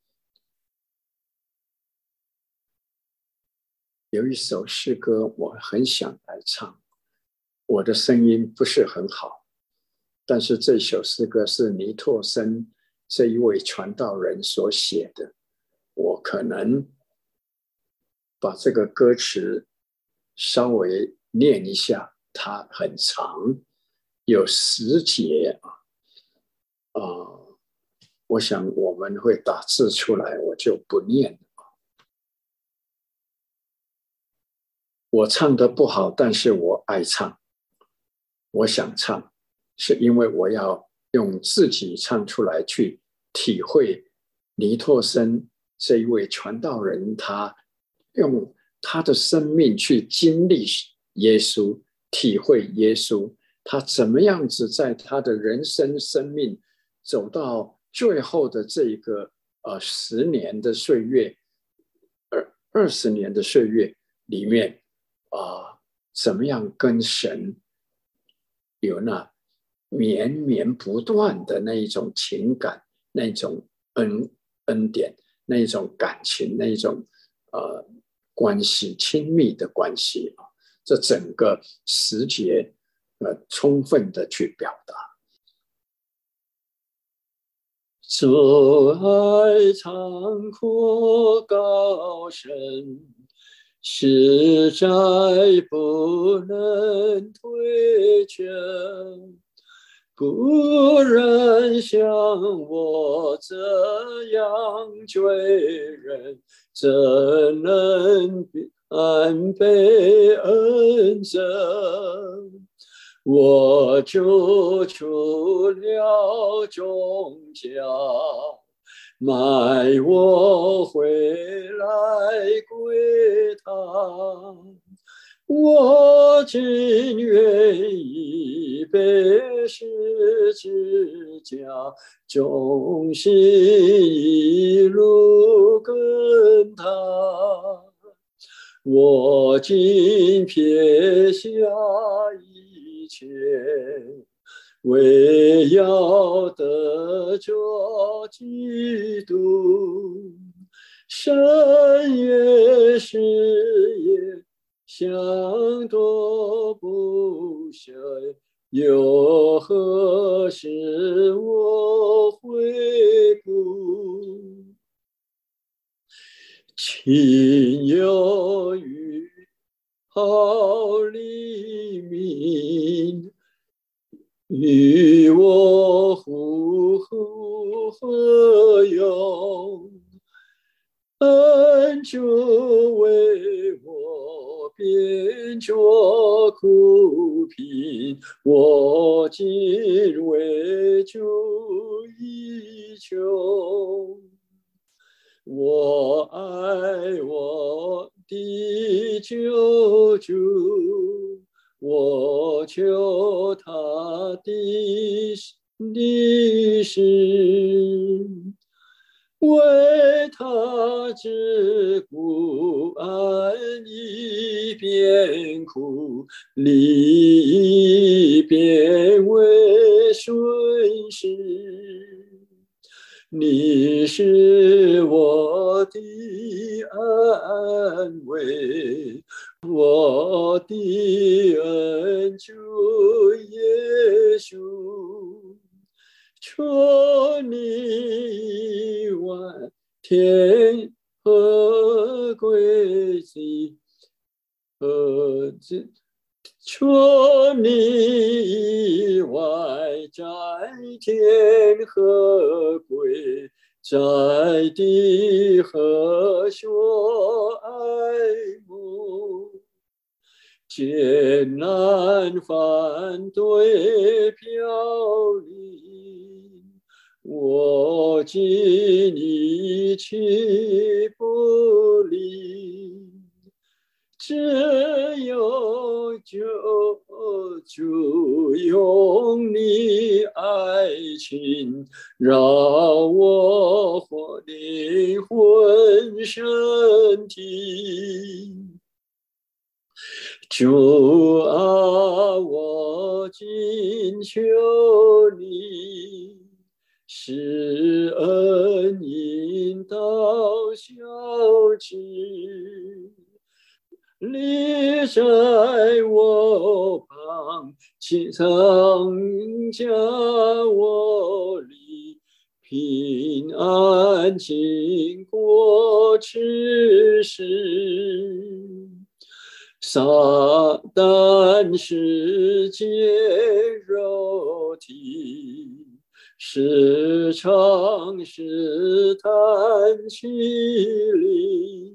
有一首诗歌我很想来唱，我的声音不是很好，但是这首诗歌是尼拓生这一位传道人所写的，我可能把这个歌词稍微念一下，它很长，有十节啊，呃，我想我们会打字出来，我就不念了。我唱得不好，但是我爱唱，我想唱，是因为我要用自己唱出来去体会尼拓生这一位传道人，他用他的生命去经历耶稣，体会耶稣，他怎么样子在他的人生生命走到最后的这一个呃十年的岁月，二二十年的岁月里面啊、呃，怎么样跟神有那绵绵不断的那一种情感，那一种恩恩典，那一种感情，那一种呃关系，亲密的关系啊，这整个时节呃充分的去表达。阻碍长阔高深，实在不能推却，不忍像我这样罪人，怎能安被恩泽？我就出了宗教，买我回来归他，我竟愿意背十字架，忠心一路跟他，我竟撇下一切，为要得着基督，深夜是夜，想多不舍，又何时我回顾？情有余好黎明，与我呼呼何用？恩主为我变作苦品，我今为主依求。我爱我的救主，我求他的历史，为他之故安一边苦，离一边为顺势。你是我的安慰，我的恩主耶稣，求你万天和归子和子，求你外在天和归，在地和所爱慕，艰难反对飘零，我今一去不离，只有救主用你爱情，让我活灵魂身体， 主啊，我今求你，施恩引导小子，你在我旁，亲常教我理，平安经过此事。撒旦世界肉体，时常试探欺凌。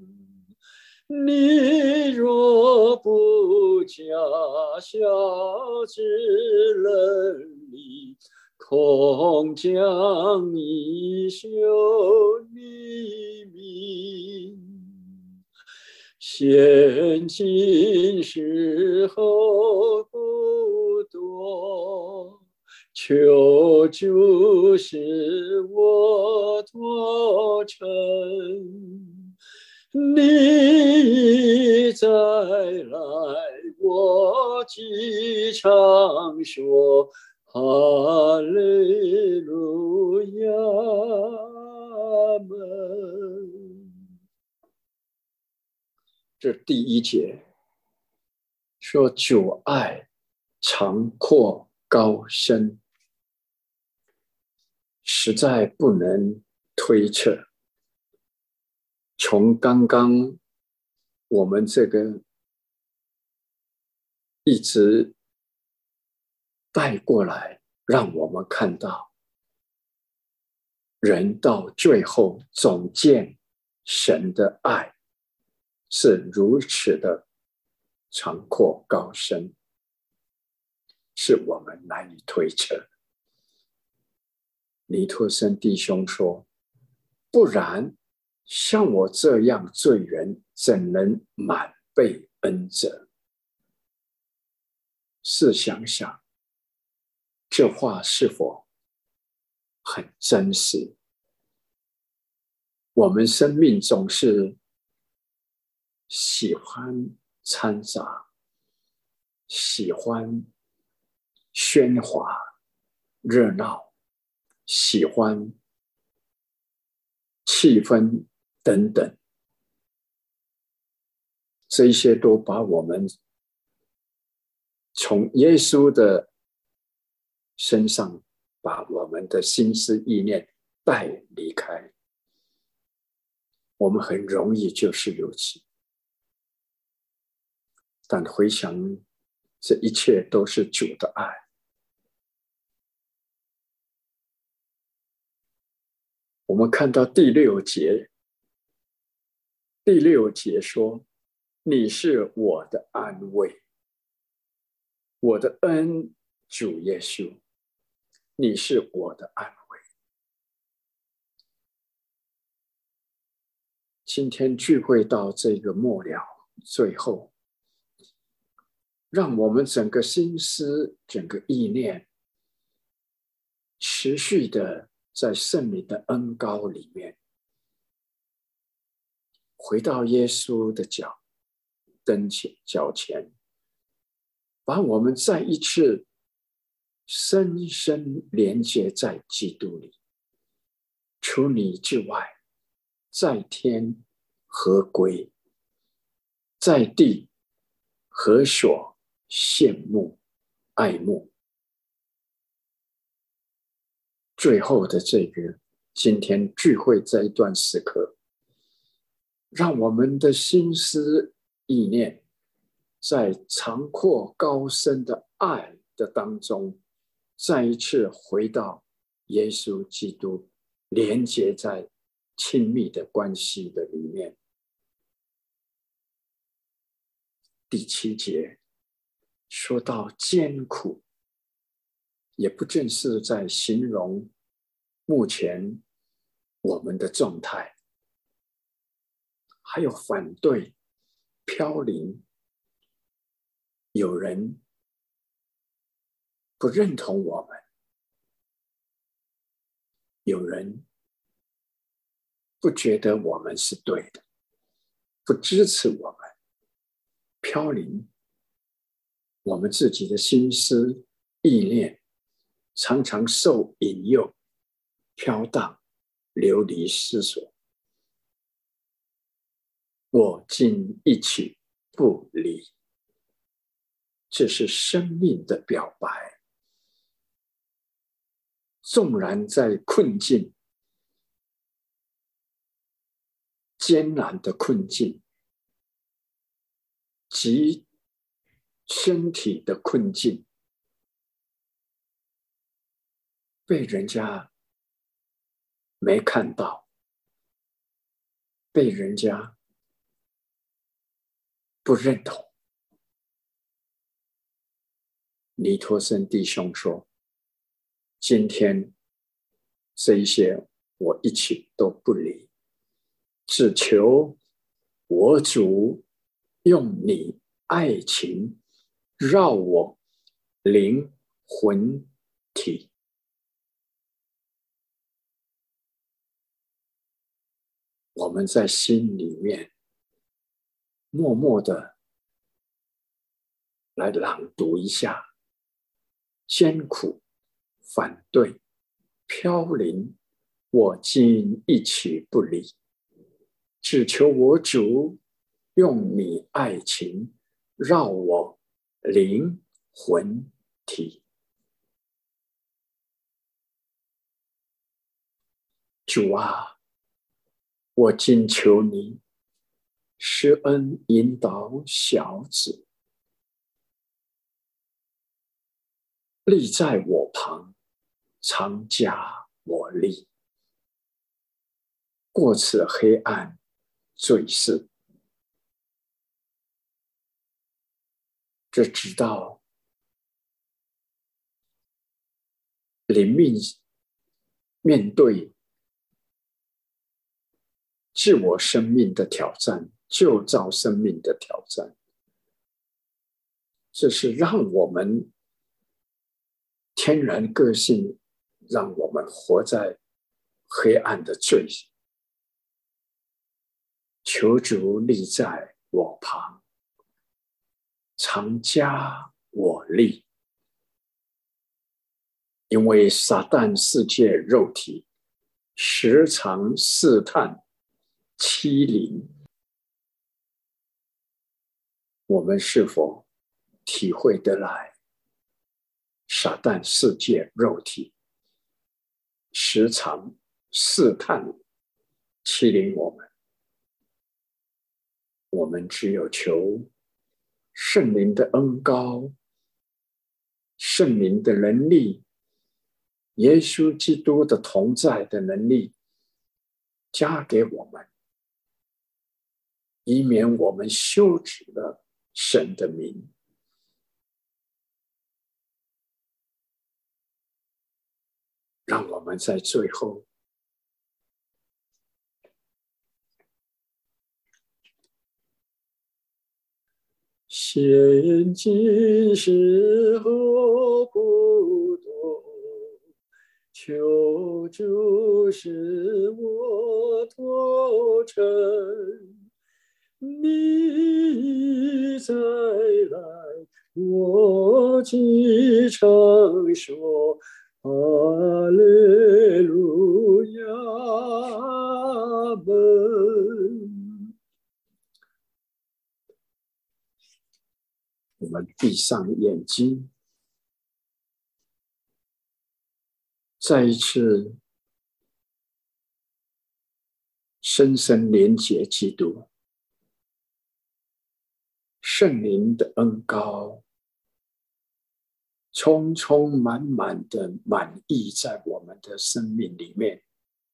你若不加小子能力，恐将你休匿名。现今时候不多，求主使我脱成。你再来，我即常说哈利路亚门。这第一节说主爱长阔高深，实在不能推测。从刚刚我们这个一直带过来，让我们看到人到最后总见神的爱是如此的长阔高深，是我们难以推测。尼托生弟兄说，不然像我这样罪人怎能满被恩泽？试想想，这话是否很真实？我们生命总是喜欢掺杂，喜欢喧哗热闹，喜欢气氛等等，这一些都把我们从耶稣的身上把我们的心思意念带离开。我们很容易就是如此，但回想这一切都是主的爱。我们看到第六节，第六节说，你是我的安慰，我的恩主耶稣，你是我的安慰。今天聚会到这个末了，最后让我们整个心思整个意念持续的在圣灵的恩膏里面，回到耶稣的脚跟前脚前，把我们再一次深深连接在基督里。除你之外，在天何归？在地何所羡慕爱慕？最后的这个今天聚会这一段时刻，让我们的心思意念在长阔高深的爱的当中，再一次回到耶稣基督，连接在亲密的关系的里面。第七节说到艰苦，也不正是在形容目前我们的状态，还有反对飘零，有人不认同我们，有人不觉得我们是对的，不支持我们。飘零我们自己的心思意念常常受引诱飘荡，流离失所，我竟一起不离。这是生命的表白。纵然在困境，艰难的困境及身体的困境，被人家没看到，被人家不认同，尼托生弟兄说，今天这一些我一起都不理，只求我主用你爱情绕我灵魂体。我们在心里面默默的来朗读一下，艰苦、反对、飘零，我竟一起不离，只求我主用你爱情绕我灵魂体。主啊，我今求你施恩引导小子，立在我旁，常加我力，过此黑暗罪世。这直到灵命面对自我生命的挑战，救造生命的挑战，这是让我们天然个性，让我们活在黑暗的罪。求主立在我旁，常加我力，因为撒旦世界肉体时常试探欺凌，我们是否体会得来？撒旦世界肉体时常试探欺凌我们，我们只有求圣灵的恩膏、圣灵的能力、耶稣基督的同在的能力加给我们，以免我们羞耻了神的名。让我们在最后现今时候不多，求主使我脱尘，你再来，我即常说哈利路亚门。我们闭上眼睛，再一次深深连结基督，圣灵的恩膏充充满满的满溢在我们的生命里面，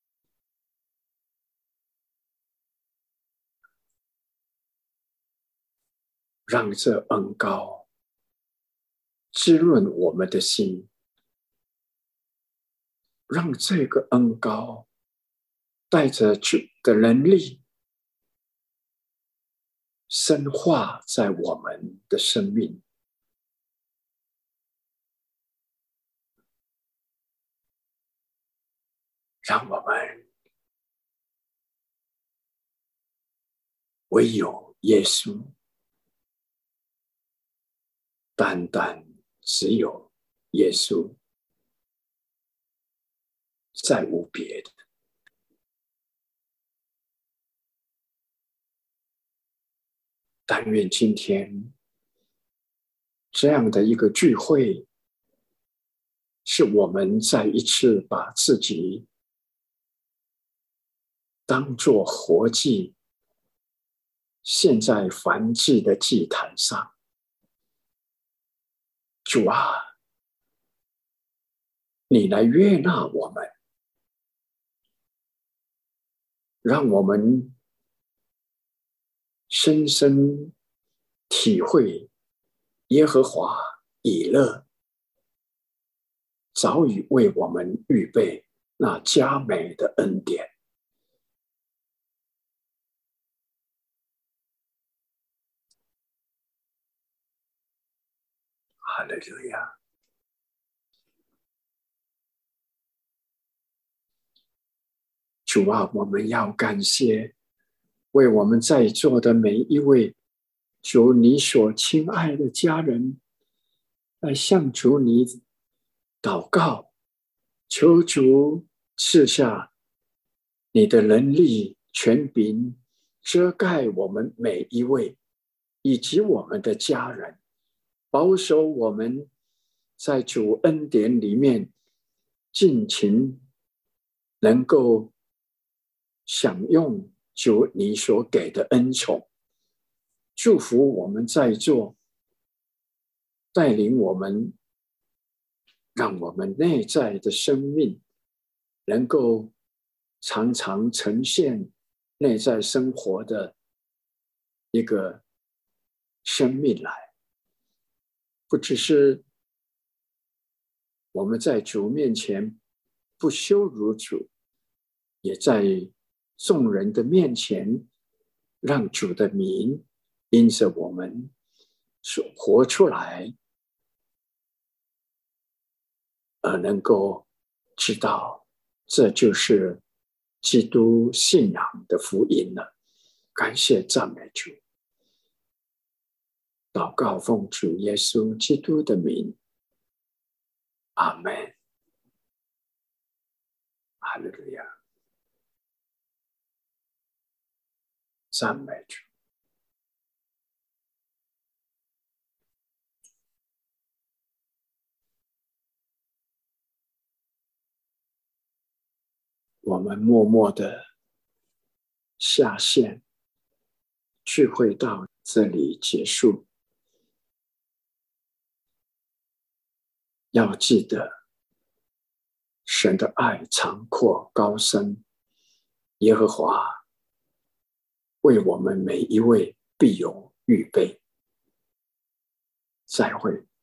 让这恩膏滋润我们的心，让这个恩膏带着主的能力深化在我们的生命，让我们唯有耶稣单单只有耶稣，再无别的。但愿今天这样的一个聚会，是我们再一次把自己当作活祭，献在燔祭的祭坛上。主啊，你来悦纳我们，让我们深深体会耶和华以勒早已为我们预备那佳美的恩典。哈利路亚！主啊，我们要感谢为我们在座的每一位主你所亲爱的家人，来向主你祷告，求主赐下你的能力权柄，遮盖我们每一位以及我们的家人，保守我们在主恩典里面尽情能够享用主你所给的恩宠。祝福我们在座，带领我们，让我们内在的生命能够常常呈现内在生活的一个生命来，不只是我们在主面前不羞辱主，也在众人的面前让主的名因着我们所活出来，而能够知道这就是基督信仰的福音了。感谢赞美主，祷告奉主耶稣基督的名，阿们。哈利路亚，赞美主。我们默默的下线，聚会到这里结束。要记得，神的爱长阔高深，耶和华为我们每一位必有预备。再会。